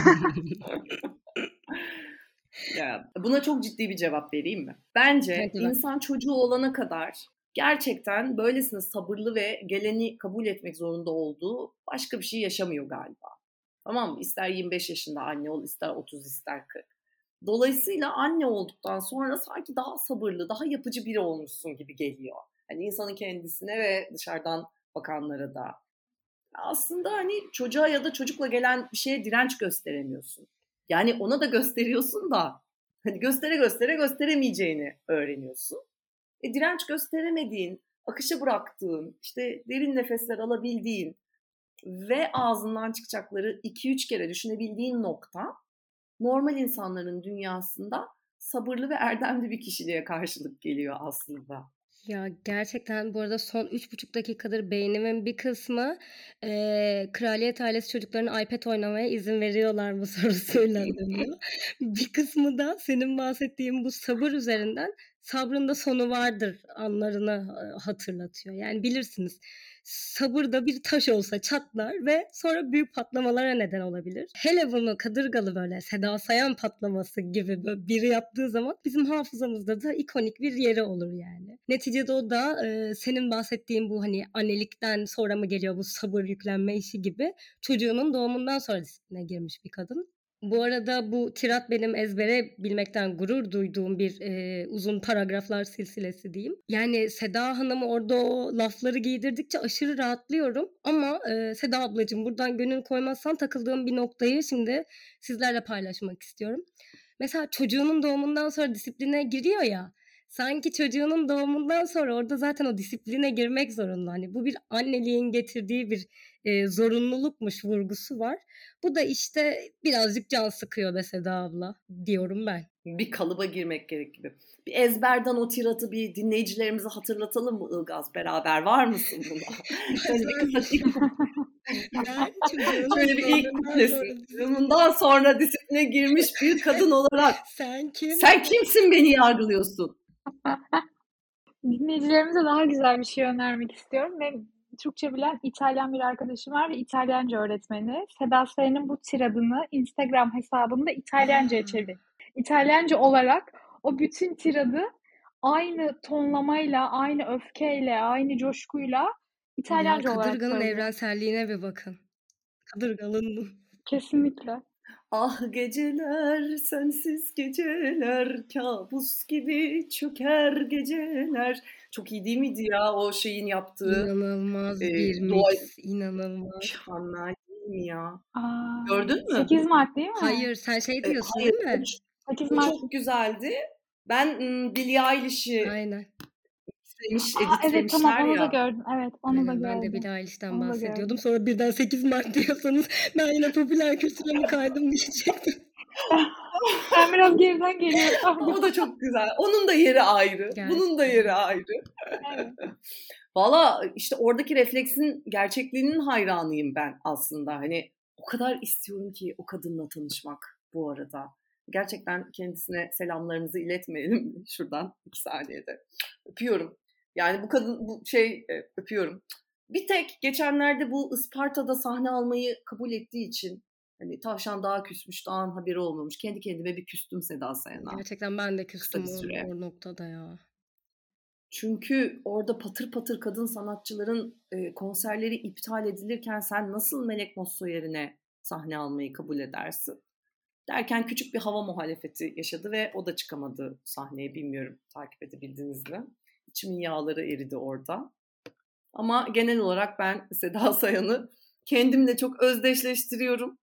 Ya, buna çok ciddi bir cevap vereyim mi? Bence insan çocuğu olana kadar gerçekten böylesine sabırlı ve geleni kabul etmek zorunda olduğu başka bir şey yaşamıyor galiba. Tamam mı? İster 25 yaşında anne ol, ister 30, ister 40. Dolayısıyla anne olduktan sonra sanki daha sabırlı, daha yapıcı biri olmuşsun gibi geliyor. Hani insanın kendisine ve dışarıdan bakanlara da. Aslında hani çocuğa ya da çocukla gelen bir şeye direnç gösteremiyorsun. Yani ona da gösteriyorsun da hani gösteremeyeceğini öğreniyorsun. Direnç gösteremediğin, akışa bıraktığın, işte derin nefesler alabildiğin ve ağzından çıkacakları 2-3 kere düşünebildiğin nokta normal insanların dünyasında sabırlı ve erdemli bir kişiliğe karşılık geliyor aslında. Ya gerçekten bu arada son 3,5 dakikadır beynimin bir kısmı kraliyet ailesi çocuklarına iPad oynamaya izin veriyorlar mı sorusuyla dönüyor. Bir kısmı da senin bahsettiğin bu sabır üzerinden sabrın da sonu vardır anlarını hatırlatıyor. Yani bilirsiniz sabır da bir taş olsa çatlar ve sonra büyük patlamalara neden olabilir. Hele bunu kadırgalı böyle Seda Sayan patlaması gibi böyle biri yaptığı zaman bizim hafızamızda da ikonik bir yeri olur yani. Neticede o da senin bahsettiğin bu hani annelikten sonra mı geliyor bu sabır yüklenme işi gibi çocuğunun doğumundan sonra disipline girmiş bir kadın. Bu arada bu tirat benim ezbere bilmekten gurur duyduğum bir uzun paragraflar silsilesi diyeyim. Yani Seda Hanım'ı orada o lafları giydirdikçe aşırı rahatlıyorum. Ama Seda ablacığım buradan gönül koymazsan takıldığım bir noktayı şimdi sizlerle paylaşmak istiyorum. Mesela çocuğunun doğumundan sonra disipline giriyor ya. Sanki çocuğunun doğumundan sonra orada zaten o disipline girmek zorunda. Hani bu bir anneliğin getirdiği bir zorunlulukmuş vurgusu var. Bu da işte birazcık can sıkıyor be Seda abla diyorum ben. Bir kalıba girmek gerek gibi. Bir ezberden o tiratı bir dinleyicilerimize hatırlatalım mı Ilgaz? Beraber var mısın buna? Şöyle bir ilk kuplesi. Bundan sonra disipline girmiş bir kadın olarak. Sen kimsin beni yargılıyorsun? Dinleyicilerimize daha güzel bir şey önermek istiyorum. Benim Türkçe bilen İtalyan bir arkadaşım var ve İtalyanca öğretmeni. Seda Sayan'ın bu tiradını Instagram hesabında İtalyanca'ya çevirdi. İtalyanca olarak o bütün tiradı aynı tonlamayla, aynı öfkeyle, aynı coşkuyla Ya İtalyanca olarak Kadırga'nın söylüyor. evrenselliğine bir bakın. Kadırgalı'nın Kesinlikle. Ah geceler, sensiz geceler, kabus gibi çöker geceler. Çok iyi değil miydi ya o şeyin yaptığı inanılmaz bir doğa mix, inanılmaz. mükemmel değil mi ya? Aa, Gördün mü? 8 Mart değil mi? Hayır, sen şey diyorsun Hayır, değil mi? 8 o Mart. çok güzeldi. Ben Billie Eilish'i Aynen. Evet tamam editlemişler onu da ya. gördüm. Evet onu da Aynen, ben de gördüm. Billie Eilish'ten Onu da bahsediyordum. gördüm. Sonra birden 8 Mart diyorsanız ben yine popüler kültüre mi kaydım diyecektim. Ben biraz geriden geliyorum. O da çok güzel. Onun da yeri ayrı. Bunun da yeri ayrı. Evet. Valla işte oradaki refleksin gerçekliğinin hayranıyım ben aslında. Hani o kadar istiyorum ki o kadınla tanışmak bu arada. Gerçekten kendisine selamlarımızı iletmeyelim şuradan 2 saniyede. Öpüyorum. Yani bu kadın öpüyorum. Bir tek geçenlerde bu Isparta'da sahne almayı kabul ettiği için hani tavşan daha küsmüş, daha haberi olmamış. Kendi kendime bir küstüm Seda Sayan'a. Gerçekten ben de küstüm Kısa bir süre. o noktada ya. Çünkü orada patır patır kadın sanatçıların konserleri iptal edilirken sen nasıl Melek Mosso yerine sahne almayı kabul edersin? Derken küçük bir hava muhalefeti yaşadı ve o da çıkamadı sahneye. Bilmiyorum takip edebildiniz mi? İçimin yağları eridi orada. Ama genel olarak ben Seda Sayan'ı kendimle çok özdeşleştiriyorum.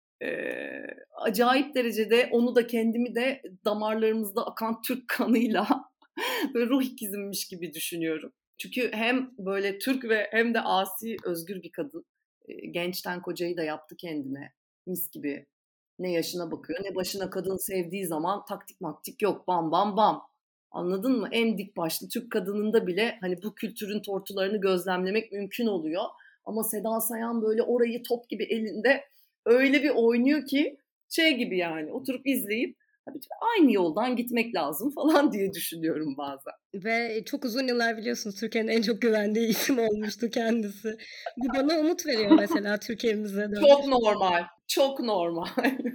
Acayip derecede onu da kendimi de damarlarımızda akan Türk kanıyla böyle ruh ikizimmiş gibi düşünüyorum. Çünkü hem böyle Türk ve hem de asi, özgür bir kadın. Gençten kocayı da yaptı kendine. Mis gibi. Ne yaşına bakıyor ne başına, kadın sevdiği zaman taktik maktik yok, bam bam bam. Anladın mı? En dik başlı Türk kadınında bile hani bu kültürün tortularını gözlemlemek mümkün oluyor. Ama Seda Sayan böyle orayı top gibi elinde öyle bir oynuyor ki şey gibi yani oturup izleyip aynı yoldan gitmek lazım falan diye düşünüyorum bazen. Ve çok uzun yıllar biliyorsunuz Türkiye'nin en çok güvendiği isim olmuştu kendisi. Bu bana umut veriyor mesela Türkiye'mize de. Çok normal. Çok normal.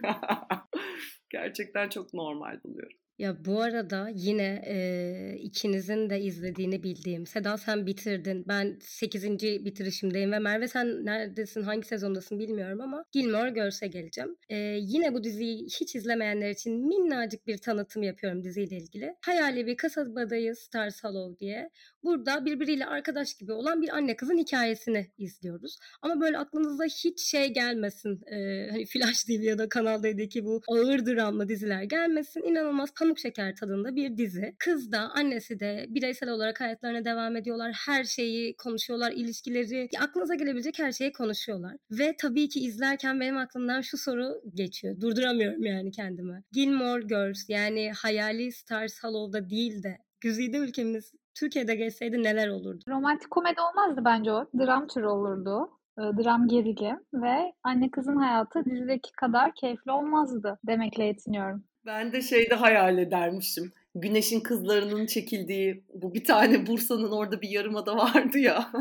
Gerçekten çok normal buluyorum. Ya bu arada yine ikinizin de izlediğini bildiğim. Seda sen bitirdin. Ben 8. bitirişimdeyim ve Merve sen neredesin, hangi sezondasın bilmiyorum ama Gilmore Girls'e geleceğim. Yine bu diziyi hiç izlemeyenler için minnacık bir tanıtım yapıyorum diziyle ilgili. Hayali bir kasabadayız, Stars Hollow diye. Burada birbiriyle arkadaş gibi olan bir anne kızın hikayesini izliyoruz. Ama böyle aklınıza hiç şey gelmesin. Hani Flash TV ya da Kanal D'deki bu ağır dramlı diziler gelmesin. İnanılmaz pamuk şeker tadında bir dizi. Kız da annesi de bireysel olarak hayatlarına devam ediyorlar. Her şeyi konuşuyorlar, ilişkileri, aklınıza gelebilecek her şeyi konuşuyorlar. Ve tabii ki izlerken benim aklımdan şu soru geçiyor. Durduramıyorum yani kendimi. Gilmore Girls yani hayali Stars Hollow'da değil de güzide ülkemiz Türkiye'de geçseydi neler olurdu? Romantik komedi olmazdı bence o. Dram türü olurdu. Dram gerilim ve anne kızın hayatı dizideki kadar keyifli olmazdı demekle yetiniyorum. Ben de şeyde hayal edermişim. Güneş'in kızlarının çekildiği bu bir tane Bursa'nın orada bir yarımada vardı ya.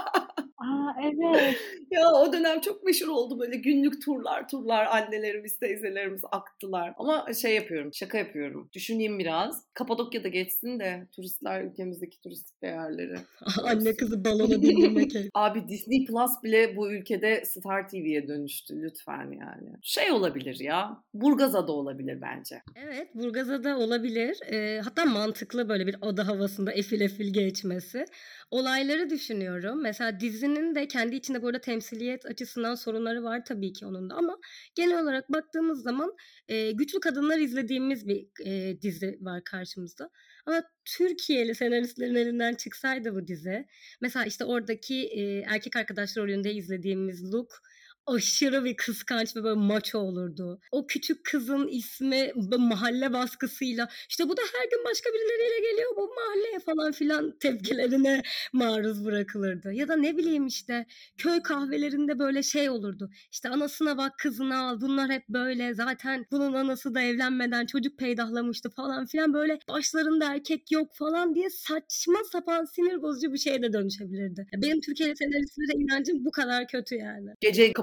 Aa evet. Ya o dönem çok meşhur oldu böyle günlük turlar annelerimiz teyzelerimiz aktılar. Ama şaka yapıyorum. Düşüneyim biraz. Kapadokya'da geçsin de turistler ülkemizdeki turistik değerleri. Anne kızı balona bindirmek. Abi Disney Plus bile bu ülkede Star TV'ye dönüştü lütfen yani. Olabilir ya. Burgazada olabilir bence. Evet, Burgazada olabilir. Hatta mantıklı böyle bir ada havasında efil geçmesi. Olayları düşünüyorum. Mesela dizinin de kendi içinde bu arada temsiliyet açısından sorunları var tabii ki onun da ama genel olarak baktığımız zaman güçlü kadınlar izlediğimiz bir dizi var karşımızda. Ama Türkiye'li senaristlerin elinden çıksaydı bu dizi, mesela işte oradaki erkek arkadaş rolünde izlediğimiz Luke aşırı bir kıskanç ve böyle maço olurdu. O küçük kızın ismi mahalle baskısıyla işte bu da her gün başka birileriyle geliyor bu mahalleye falan filan tepkilerine maruz bırakılırdı. Ya da ne bileyim işte köy kahvelerinde böyle şey olurdu. İşte anasına bak kızına al bunlar hep böyle zaten bunun anası da evlenmeden çocuk peydahlamıştı falan filan böyle başlarında erkek yok falan diye saçma sapan sinir bozucu bir şeye de dönüşebilirdi. Benim Türkiye'li senaristlere inancım bu kadar kötü yani. Gece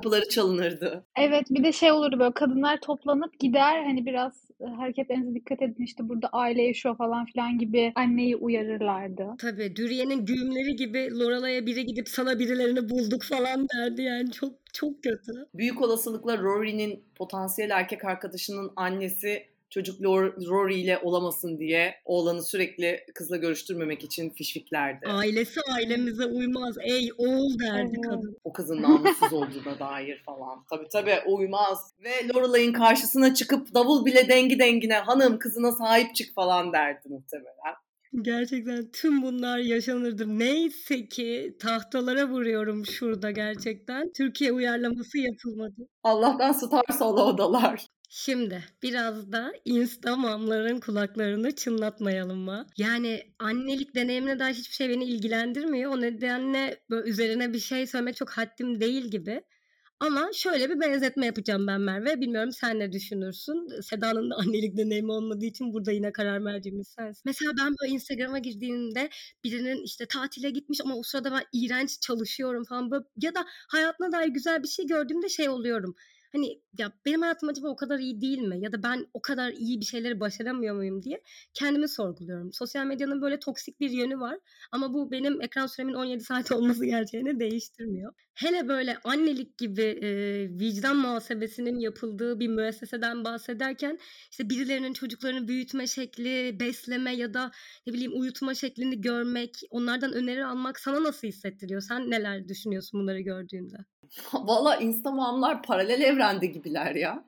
kapıları çalınırdı. Evet, bir de şey olurdu, böyle kadınlar toplanıp gider, hani biraz hareketlerinize dikkat edin, işte burada aile yaşıyor falan filan gibi anneyi uyarırlardı. Tabii Dürüye'nin düğümleri gibi Lorelai'ye biri gidip sana birilerini bulduk falan derdi, yani çok çok kötü. Büyük olasılıkla Rory'nin potansiyel erkek arkadaşının annesi çocuk Rory ile olamasın diye oğlanı sürekli kızla görüştürmemek için fişfiklerdi. Ailesi ailemize uymaz, ey oğul derdi Evet. kadın. O kızın namussuz olduğuna dair falan. Tabii uymaz. Ve Lorelai'nin karşısına çıkıp davul bile dengi dengine hanım kızına sahip çık falan derdi muhtemelen. Gerçekten tüm bunlar yaşanırdı. Neyse ki tahtalara vuruyorum şurada gerçekten. Türkiye uyarlaması yapılmadı. Allah'tan Star Solo'dalar. Şimdi biraz da Instamamların kulaklarını çınlatmayalım mı? Yani annelik deneyimine dair hiçbir şey beni ilgilendirmiyor. O nedenle böyle üzerine bir şey söylemek çok haddim değil gibi. Ama şöyle bir benzetme yapacağım ben Merve. Bilmiyorum sen ne düşünürsün? Seda'nın da annelik deneyimi olmadığı için burada yine karar vereceğimiz sensin. Mesela ben böyle Instagram'a girdiğimde birinin işte tatile gitmiş ama o sırada ben iğrenç çalışıyorum falan böyle, ya da hayatına dair güzel bir şey gördüğümde şey oluyorum. Hani ya benim hayatım acaba o kadar iyi değil mi? Ya da ben o kadar iyi bir şeyleri başaramıyor muyum diye kendimi sorguluyorum. Sosyal medyanın böyle toksik bir yönü var ama bu benim ekran süremin 17 saat olması gerçeğini değiştirmiyor. Hele böyle annelik gibi vicdan muhasebesinin yapıldığı bir müesseseden bahsederken işte birilerinin çocuklarını büyütme şekli, besleme ya da ne bileyim uyutma şeklini görmek, onlardan öneri almak sana nasıl hissettiriyor? Sen neler düşünüyorsun bunları gördüğünde? Valla Instamamlar paralel evrende gibiler ya.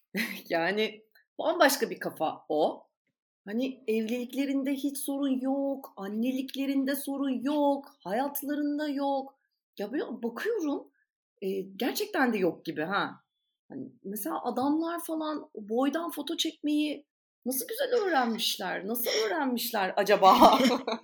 Yani bambaşka bir kafa o. Hani evliliklerinde hiç sorun yok, anneliklerinde sorun yok, hayatlarında yok. Ya böyle bakıyorum gerçekten de yok gibi ha. Hani mesela adamlar falan boydan foto çekmeyi nasıl güzel öğrenmişler, nasıl öğrenmişler acaba?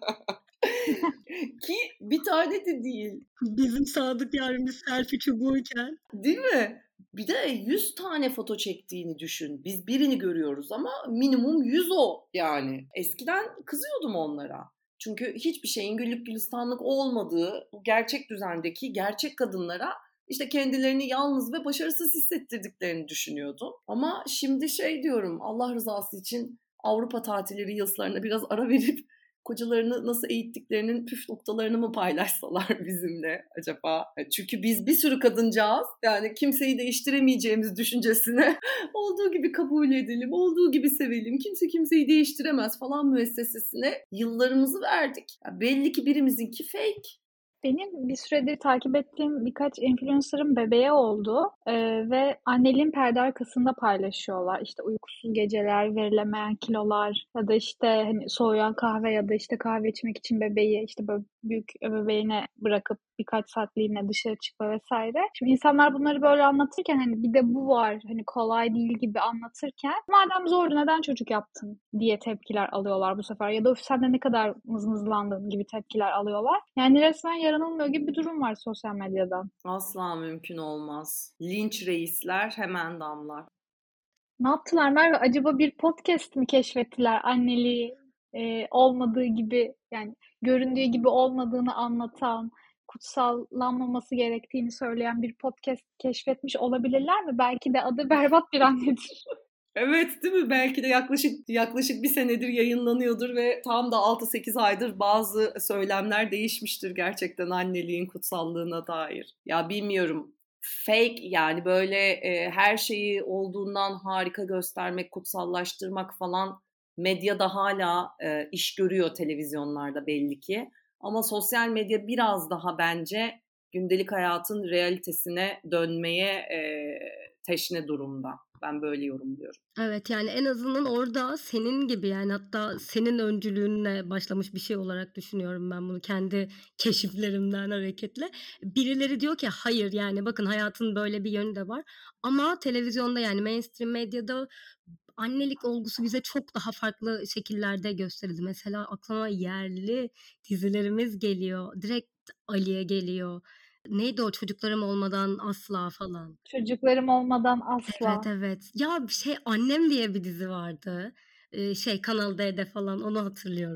Ki bir tane de değil. Bizim sadık yarımız selfie çubuğuyken. Değil mi? Bir de 100 tane foto çektiğini düşün. Biz birini görüyoruz ama minimum 100 o yani. Eskiden kızıyordum onlara. Çünkü hiçbir şeyin güllük gülistanlık olmadığı bu gerçek düzendeki gerçek kadınlara işte kendilerini yalnız ve başarısız hissettirdiklerini düşünüyordum. Ama şimdi şey diyorum, Allah rızası için Avrupa tatilleri yıllarına biraz ara verip kocalarını nasıl eğittiklerinin püf noktalarını mı paylaşsalar bizimle acaba? Çünkü biz bir sürü kadıncağız, yani kimseyi değiştiremeyeceğimiz düşüncesine olduğu gibi kabul edelim, olduğu gibi sevelim, kimse kimseyi değiştiremez falan müessesesine yıllarımızı verdik. Ya belli ki birimizinki fake. Benim bir süredir takip ettiğim birkaç influencer'ın bebeği oldu ve anneliğin perde arkasında paylaşıyorlar. İşte uykusuz geceler, verilemeyen kilolar ya da işte hani soğuyan kahve ya da işte kahve içmek için bebeği işte böyle büyük bebeğine bırakıp birkaç saatliğine dışarı çıkma vesaire. Şimdi insanlar bunları böyle anlatırken hani bir de bu var hani kolay değil gibi anlatırken madem zordu neden çocuk yaptın diye tepkiler alıyorlar bu sefer ya da sen de ne kadar mızmızlandın gibi tepkiler alıyorlar. Yani resmen yaranılmıyor gibi bir durum var sosyal medyada. Asla mümkün olmaz. Linç reisler hemen damlar. Ne yaptılar Merve? Acaba bir podcast mi keşfettiler anneliği olmadığı gibi yani göründüğü gibi olmadığını anlatan, kutsallanmaması gerektiğini söyleyen bir podcast keşfetmiş olabilirler mi? Belki de adı Berbat Bir Annedir. Evet değil mi? Belki de yaklaşık bir senedir yayınlanıyordur ve tam da 6-8 aydır bazı söylemler değişmiştir gerçekten anneliğin kutsallığına dair. Ya bilmiyorum. Fake yani böyle her şeyi olduğundan harika göstermek, kutsallaştırmak falan medyada hala iş görüyor televizyonlarda belli ki. Ama sosyal medya biraz daha bence gündelik hayatın realitesine dönmeye teşne durumda. Ben böyle yorumluyorum. Evet, yani en azından orada senin gibi, yani hatta senin öncülüğünle başlamış bir şey olarak düşünüyorum ben bunu kendi keşiflerimden hareketle. Birileri diyor ki hayır, yani bakın hayatın böyle bir yönü de var ama televizyonda yani mainstream medyada annelik olgusu bize çok daha farklı şekillerde gösterildi. Mesela aklıma yerli dizilerimiz geliyor. Direkt Ali'ye geliyor. Neydi o, çocuklarım olmadan asla falan. Çocuklarım olmadan asla. Evet. Ya Annem diye bir dizi vardı. Kanal D'de falan, onu hatırlıyorum.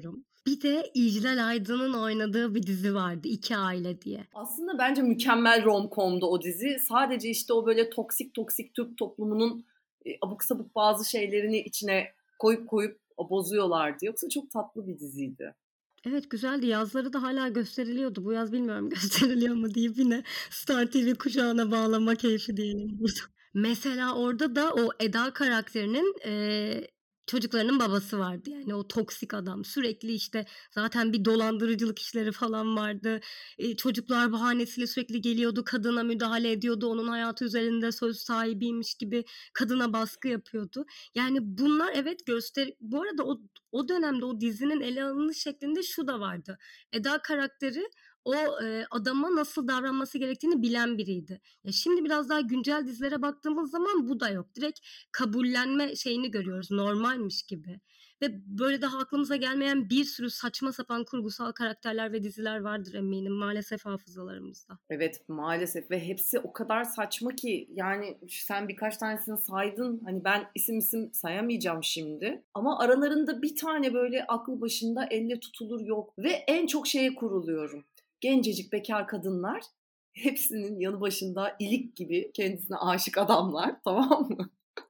Bir de İclal Aydın'ın oynadığı bir dizi vardı, İki Aile diye. Aslında bence mükemmel rom-com'du o dizi. Sadece işte o böyle toksik Türk toplumunun abuk sabuk bazı şeylerini içine koyup bozuyorlardı. Yoksa çok tatlı bir diziydi. Evet, güzeldi. Yazları da hala gösteriliyordu. Bu yaz bilmiyorum gösteriliyor mu deyip yine Star TV kuşağına bağlama keyfi diyelim burada. Mesela orada da o Eda karakterinin çocuklarının babası vardı. Yani o toksik adam. Sürekli işte zaten bir dolandırıcılık işleri falan vardı. Çocuklar bahanesiyle sürekli geliyordu. Kadına müdahale ediyordu. Onun hayatı üzerinde söz sahibiymiş gibi kadına baskı yapıyordu. Yani bunlar evet Bu arada o dönemde o dizinin ele alınış şeklinde şu da vardı. Eda karakteri o adama nasıl davranması gerektiğini bilen biriydi. Ya şimdi biraz daha güncel dizilere baktığımız zaman bu da yok. Direkt kabullenme şeyini görüyoruz. Normalmiş gibi. Ve böyle daha aklımıza gelmeyen bir sürü saçma sapan kurgusal karakterler ve diziler vardır eminim maalesef hafızalarımızda. Evet maalesef ve hepsi o kadar saçma ki yani sen birkaç tanesini saydın. Hani ben isim sayamayacağım şimdi. Ama aralarında bir tane böyle aklı başında elle tutulur yok. Ve en çok şeye kuruluyorum. Gencecik bekar kadınlar hepsinin yanı başında ilik gibi kendisine aşık adamlar, tamam mı?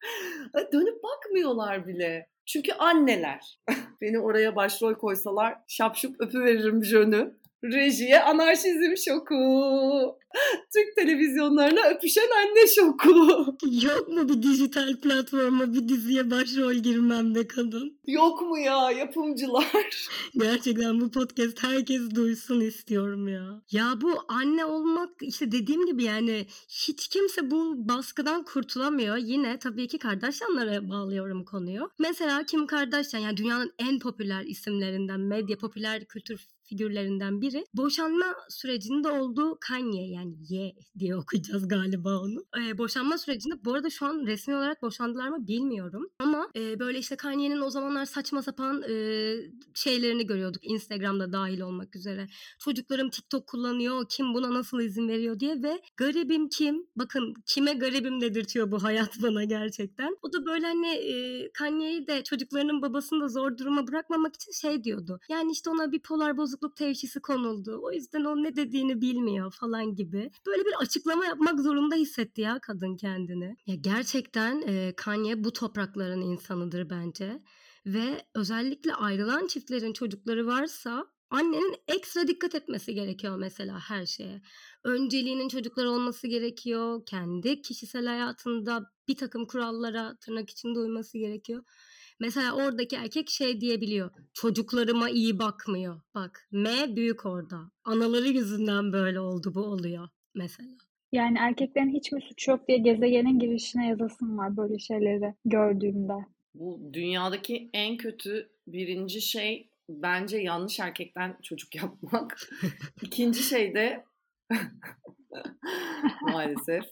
Dönüp bakmıyorlar bile. Çünkü anneler. Beni oraya başrol koysalar şapşup öpüveririm jönü. Rejiye anarşizm şoku. Türk televizyonlarına öpüşen anne şoku. Yok mu bir dijital platforma bir diziye başrol girmem be kadın? Yok mu ya yapımcılar? Gerçekten bu podcast herkes duysun istiyorum ya. Ya bu anne olmak işte dediğim gibi yani hiç kimse bu baskıdan kurtulamıyor. Yine tabii ki Kardashian'lara bağlıyorum konuyu. Mesela Kim Kardashian yani dünyanın en popüler isimlerinden, medya popüler kültür figürlerinden biri. Boşanma sürecinde olduğu Kanye yani Ye diye okuyacağız galiba onu. Boşanma sürecinde bu arada şu an resmi olarak boşandılar mı bilmiyorum. Ama böyle işte Kanye'nin o zamanlar saçma sapan şeylerini görüyorduk. Instagram'da dahil olmak üzere. Çocuklarım TikTok kullanıyor. Kim buna nasıl izin veriyor diye ve garibim kim? Bakın kime garibim dedirtiyor bu hayat bana gerçekten. O da böyle hani Kanye'yi de çocuklarının babasını da zor duruma bırakmamak için şey diyordu. Yani işte ona bipolar bozukluk teşhisi konuldu. O yüzden o ne dediğini bilmiyor falan gibi. Böyle bir açıklama yapmak zorunda hissetti ya kadın kendini. Ya gerçekten Kanye bu toprakların insanıdır bence. Ve özellikle ayrılan çiftlerin çocukları varsa annenin ekstra dikkat etmesi gerekiyor mesela her şeye. Önceliğinin çocuklar olması gerekiyor. Kendi kişisel hayatında bir takım kurallara tırnak içinde uyması gerekiyor. Mesela oradaki erkek şey diyebiliyor. Çocuklarıma iyi bakmıyor. Bak M büyük orada. Anaları yüzünden böyle oldu bu oluyor mesela. Yani erkeklerin hiç mi suçu yok diye gezegenin girişine yazasım var böyle şeyleri gördüğümde. Bu dünyadaki en kötü birinci şey bence yanlış erkekten çocuk yapmak. İkinci şey de maalesef.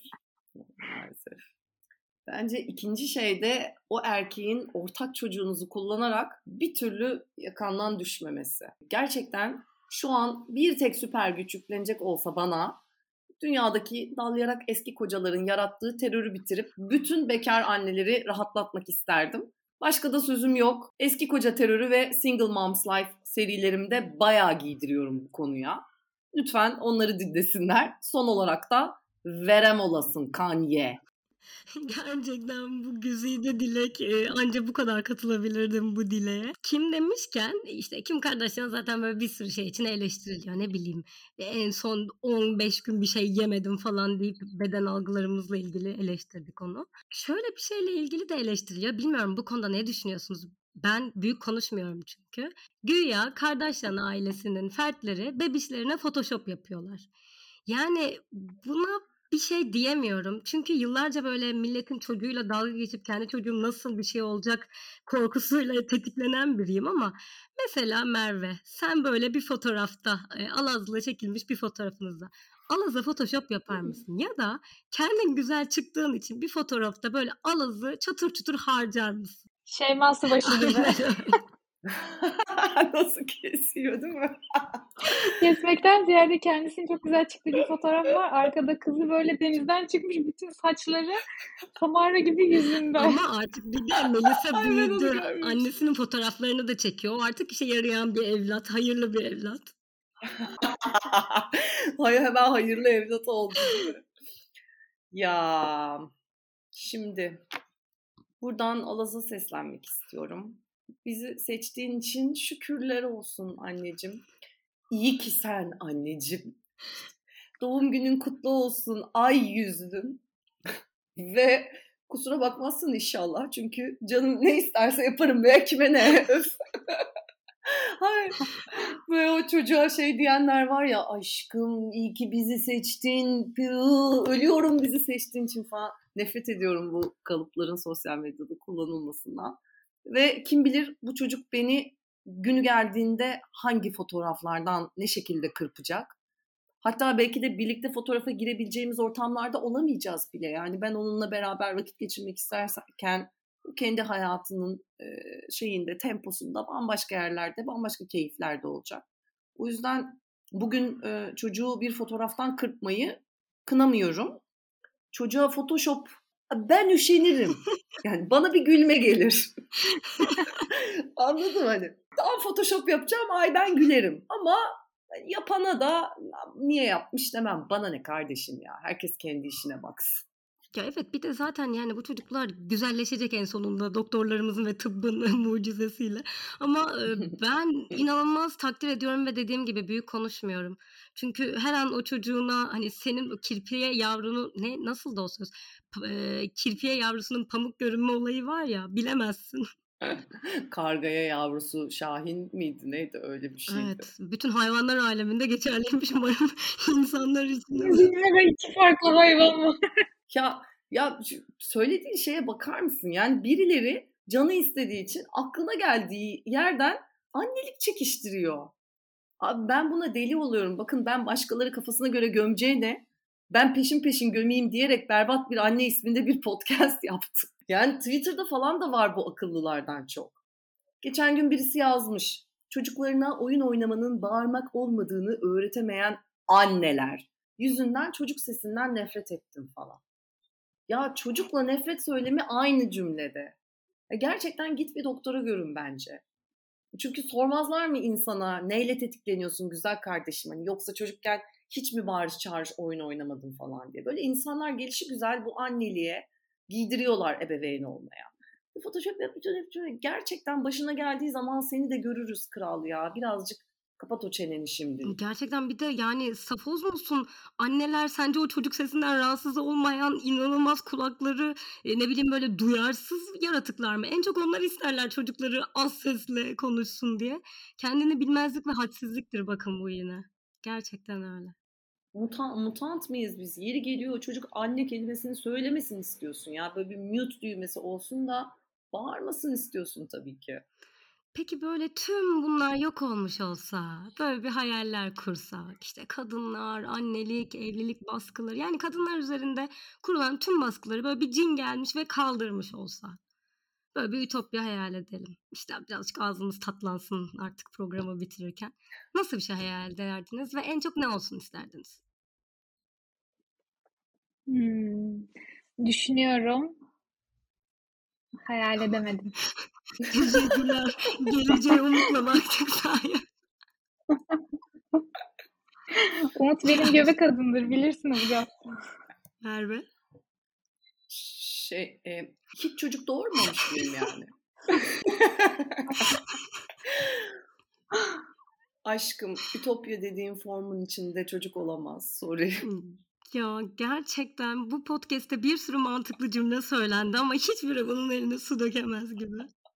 Bence ikinci şey de o erkeğin ortak çocuğunuzu kullanarak bir türlü yakandan düşmemesi. Gerçekten şu an bir tek süper güç yüklenecek olsa bana dünyadaki dallayarak eski kocaların yarattığı terörü bitirip bütün bekar anneleri rahatlatmak isterdim. Başka da sözüm yok. Eski koca terörü ve Single Mom's Life serilerimde bayağı giydiriyorum bu konuya. Lütfen onları dinlesinler. Son olarak da verem olasın Kanye. Gerçekten bu güzide dilek ancak bu kadar katılabilirdim bu dileğe. Kim demişken işte Kim Kardashian zaten böyle bir sürü şey için eleştiriliyor ne bileyim en son 15 gün bir şey yemedim falan deyip beden algılarımızla ilgili eleştirdik onu. Şöyle bir şeyle ilgili de eleştiriliyor bilmiyorum bu konuda ne düşünüyorsunuz? Ben büyük konuşmuyorum çünkü. Güya Kardashian ailesinin fertleri bebişlerine Photoshop yapıyorlar. Yani buna bir şey diyemiyorum. Çünkü yıllarca böyle milletin çocuğuyla dalga geçip kendi çocuğum nasıl bir şey olacak korkusuyla tetiklenen biriyim ama mesela Merve sen böyle bir fotoğrafta Alaz'la çekilmiş bir fotoğrafınızda Alaz'a Photoshop yapar mısın? Ya da kendin güzel çıktığın için bir fotoğrafta böyle Alaz'ı çatır çutur harcar mısın? Şeyma Subaşı gibi. Aynen öyle. Nasıl kesiyor değil mi? Kesmekten ziyade kendisinin çok güzel çıktığı bir fotoğraf var. Arkada kızı böyle denizden çıkmış, bütün saçları Samara gibi yüzünde. Ama artık bir de Melisa Ay, ben onu büyüdü. görmemiştim. Annesinin fotoğraflarını da çekiyor. O artık işe yarayan bir evlat. Hayırlı bir evlat. Hemen hayırlı evlat oldu değil mi? Ya şimdi buradan Alaz'a seslenmek istiyorum. Bizi seçtiğin için şükürler olsun anneciğim. İyi ki sen anneciğim. Doğum günün kutlu olsun ay yüzlüm. Ve kusura bakmazsın inşallah. Çünkü canım ne isterse yaparım be, kime ne. Hayır. Böyle o çocuğa şey diyenler var ya, aşkım iyi ki bizi seçtin, ölüyorum bizi seçtiğin için falan. Nefret ediyorum bu kalıpların sosyal medyada kullanılmasından. Ve kim bilir bu çocuk beni günü geldiğinde hangi fotoğraflardan ne şekilde kırpacak. Hatta belki de birlikte fotoğrafa girebileceğimiz ortamlarda olamayacağız bile. Yani ben onunla beraber vakit geçirmek isterken kendi hayatının şeyinde, temposunda bambaşka yerlerde, bambaşka keyiflerde olacak. O yüzden bugün çocuğu bir fotoğraftan kırpmayı kınamıyorum. Çocuğa Photoshop, ben üşenirim. Yani bana bir gülme gelir. Anladın mı hani? Daha Photoshop yapacağım, ay ben gülerim. Ama yapana da niye yapmış demem. Bana ne kardeşim ya. Herkes kendi işine baksın. Ya evet, bir de zaten yani bu çocuklar güzelleşecek en sonunda doktorlarımızın ve tıbbın mucizesiyle. Ama ben inanılmaz takdir ediyorum ve dediğim gibi büyük konuşmuyorum. Çünkü her an o çocuğuna hani senin o kirpiye yavrunu nasıl da o söz? Kirpiye yavrusunun pamuk görünme olayı var ya, bilemezsin. Kargaya yavrusu Şahin miydi neydi, öyle bir şeydi. Evet, bütün hayvanlar aleminde geçerliymiş umarım insanlar için. Dünyada iki farklı hayvan var. Ya söylediğin şeye bakar mısın? Yani birileri canı istediği için aklına geldiği yerden annelik çekiştiriyor. Abi ben buna deli oluyorum. Bakın, ben başkaları kafasına göre gömeceğine ben peşin peşin gömeyim diyerek Berbat Bir Anne isminde bir podcast yaptım. Yani Twitter'da falan da var bu akıllılardan çok. Geçen gün birisi yazmış. Çocuklarına oyun oynamanın bağırmak olmadığını öğretemeyen anneler yüzünden çocuk sesinden nefret ettim falan. Ya çocukla nefret söylemi aynı cümlede. Gerçekten git bir doktora görün bence. Çünkü sormazlar mı insana, neyle tetikleniyorsun güzel kardeşim? Hani yoksa çocukken hiç mi bağırış çağırış oyun oynamadın falan diye. Böyle insanlar gelişigüzel bu anneliğe giydiriyorlar ebeveyn olmaya. Photoshop yapacağım. Gerçekten başına geldiği zaman seni de görürüz kral ya. Birazcık kapat o çeneni şimdi. Gerçekten bir de yani safoz musun? Anneler sence o çocuk sesinden rahatsız olmayan inanılmaz kulakları ne bileyim böyle duyarsız yaratıklar mı? En çok onlar isterler çocukları az sesle konuşsun diye. Kendini bilmezlik ve hadsizliktir bakın bu yine. Gerçekten öyle. Mutant mıyız biz? Yeri geliyor çocuk anne kelimesini söylemesin istiyorsun ya. Böyle bir mute düğmesi olsun da bağırmasın istiyorsun tabii ki. Peki böyle tüm bunlar yok olmuş olsa, böyle bir hayaller kursak, işte kadınlar, annelik, evlilik baskıları, yani kadınlar üzerinde kurulan tüm baskıları böyle bir cin gelmiş ve kaldırmış olsa. Böyle bir ütopya hayal edelim. İşte birazcık ağzımız tatlansın artık programı bitirirken. Nasıl bir şey hayal ederdiniz ve en çok ne olsun isterdiniz? Düşünüyorum. Hayal edemedim. Teşekkürler. Geleceğe umutla baktık sahaya. Umut benim göbek adımdır, bilirsiniz ya. Merve. Hiç çocuk doğurmamış mıyım yani? Aşkım, ütopya dediğin formun içinde çocuk olamaz. Sorry. Ya gerçekten bu podcast'te bir sürü mantıklı cümle söylendi ama hiçbiri bunun eline su dökemez gibi.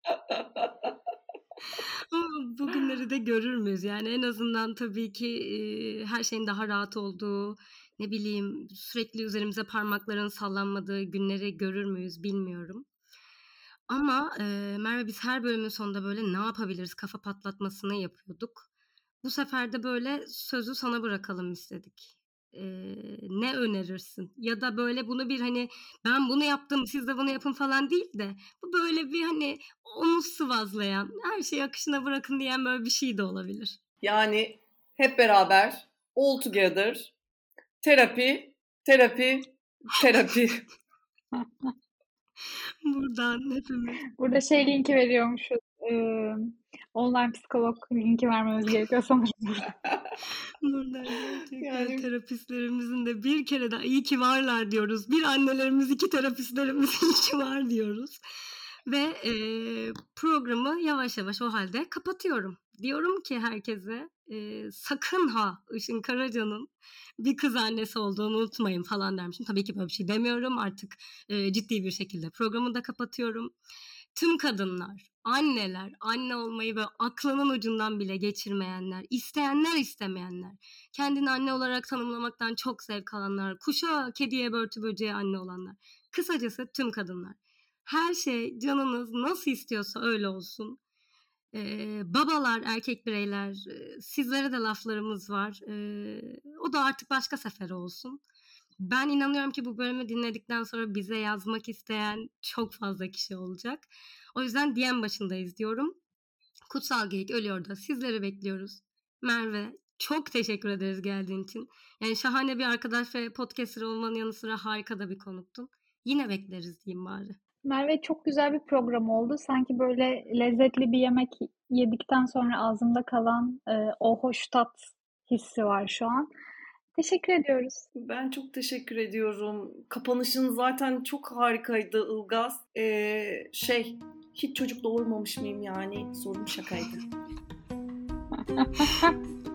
Ama bugünleri de görür müyüz? Yani en azından tabii ki her şeyin daha rahat olduğu, ne bileyim sürekli üzerimize parmakların sallanmadığı günleri görür müyüz bilmiyorum. Ama Merve, biz her bölümün sonunda böyle ne yapabiliriz kafa patlatmasını yapıyorduk. Bu sefer de böyle sözü sana bırakalım istedik. ne önerirsin? Ya da böyle bunu bir hani ben bunu yaptım siz de bunu yapın falan değil de bu böyle bir hani omuz sıvazlayan, her şeyi akışına bırakın diyen böyle bir şey de olabilir. Yani hep beraber, all together, terapi, terapi, terapi. Buradan hepimiz. Burada şey linki veriyormuşuz. Online psikolog linki vermemiz gerekiyor sanırım burada. Buradan gerçekten Yani- terapistlerimizin de bir kere daha iyi ki varlar diyoruz. Bir annelerimiz, iki terapistlerimiz iyi ki var diyoruz. Ve programı yavaş yavaş o halde kapatıyorum. Diyorum ki herkese sakın ha Işın Karaca'nın bir kız annesi olduğunu unutmayın falan dermişim. Tabii ki böyle bir şey demiyorum. Artık ciddi bir şekilde programı da kapatıyorum. Tüm kadınlar, anneler, anne olmayı böyle aklının ucundan bile geçirmeyenler, isteyenler, istemeyenler, kendini anne olarak tanımlamaktan çok zevk alanlar, kuşa, kediye, börtü, böceğe anne olanlar. Kısacası tüm kadınlar. Her şey canınız nasıl istiyorsa öyle olsun. Babalar, erkek bireyler, sizlere de laflarımız var. O da artık başka sefer olsun. Ben inanıyorum ki bu bölümü dinledikten sonra bize yazmak isteyen çok fazla kişi olacak. O yüzden DM başındayız diyorum. Kutsal Geyik ölüyor da sizleri bekliyoruz. Merve, çok teşekkür ederiz geldiğin için. Yani şahane bir arkadaş ve podcaster olmanın yanı sıra harika da bir konuktun. Yine bekleriz diyeyim bari. Merve, çok güzel bir program oldu. Sanki böyle lezzetli bir yemek yedikten sonra ağzımda kalan o hoş tat hissi var şu an. Teşekkür ediyoruz. Ben çok teşekkür ediyorum. Kapanışın zaten çok harikaydı Ilgaz. Hiç çocuk doğurmamış mıyım yani? Sorum şakaydı.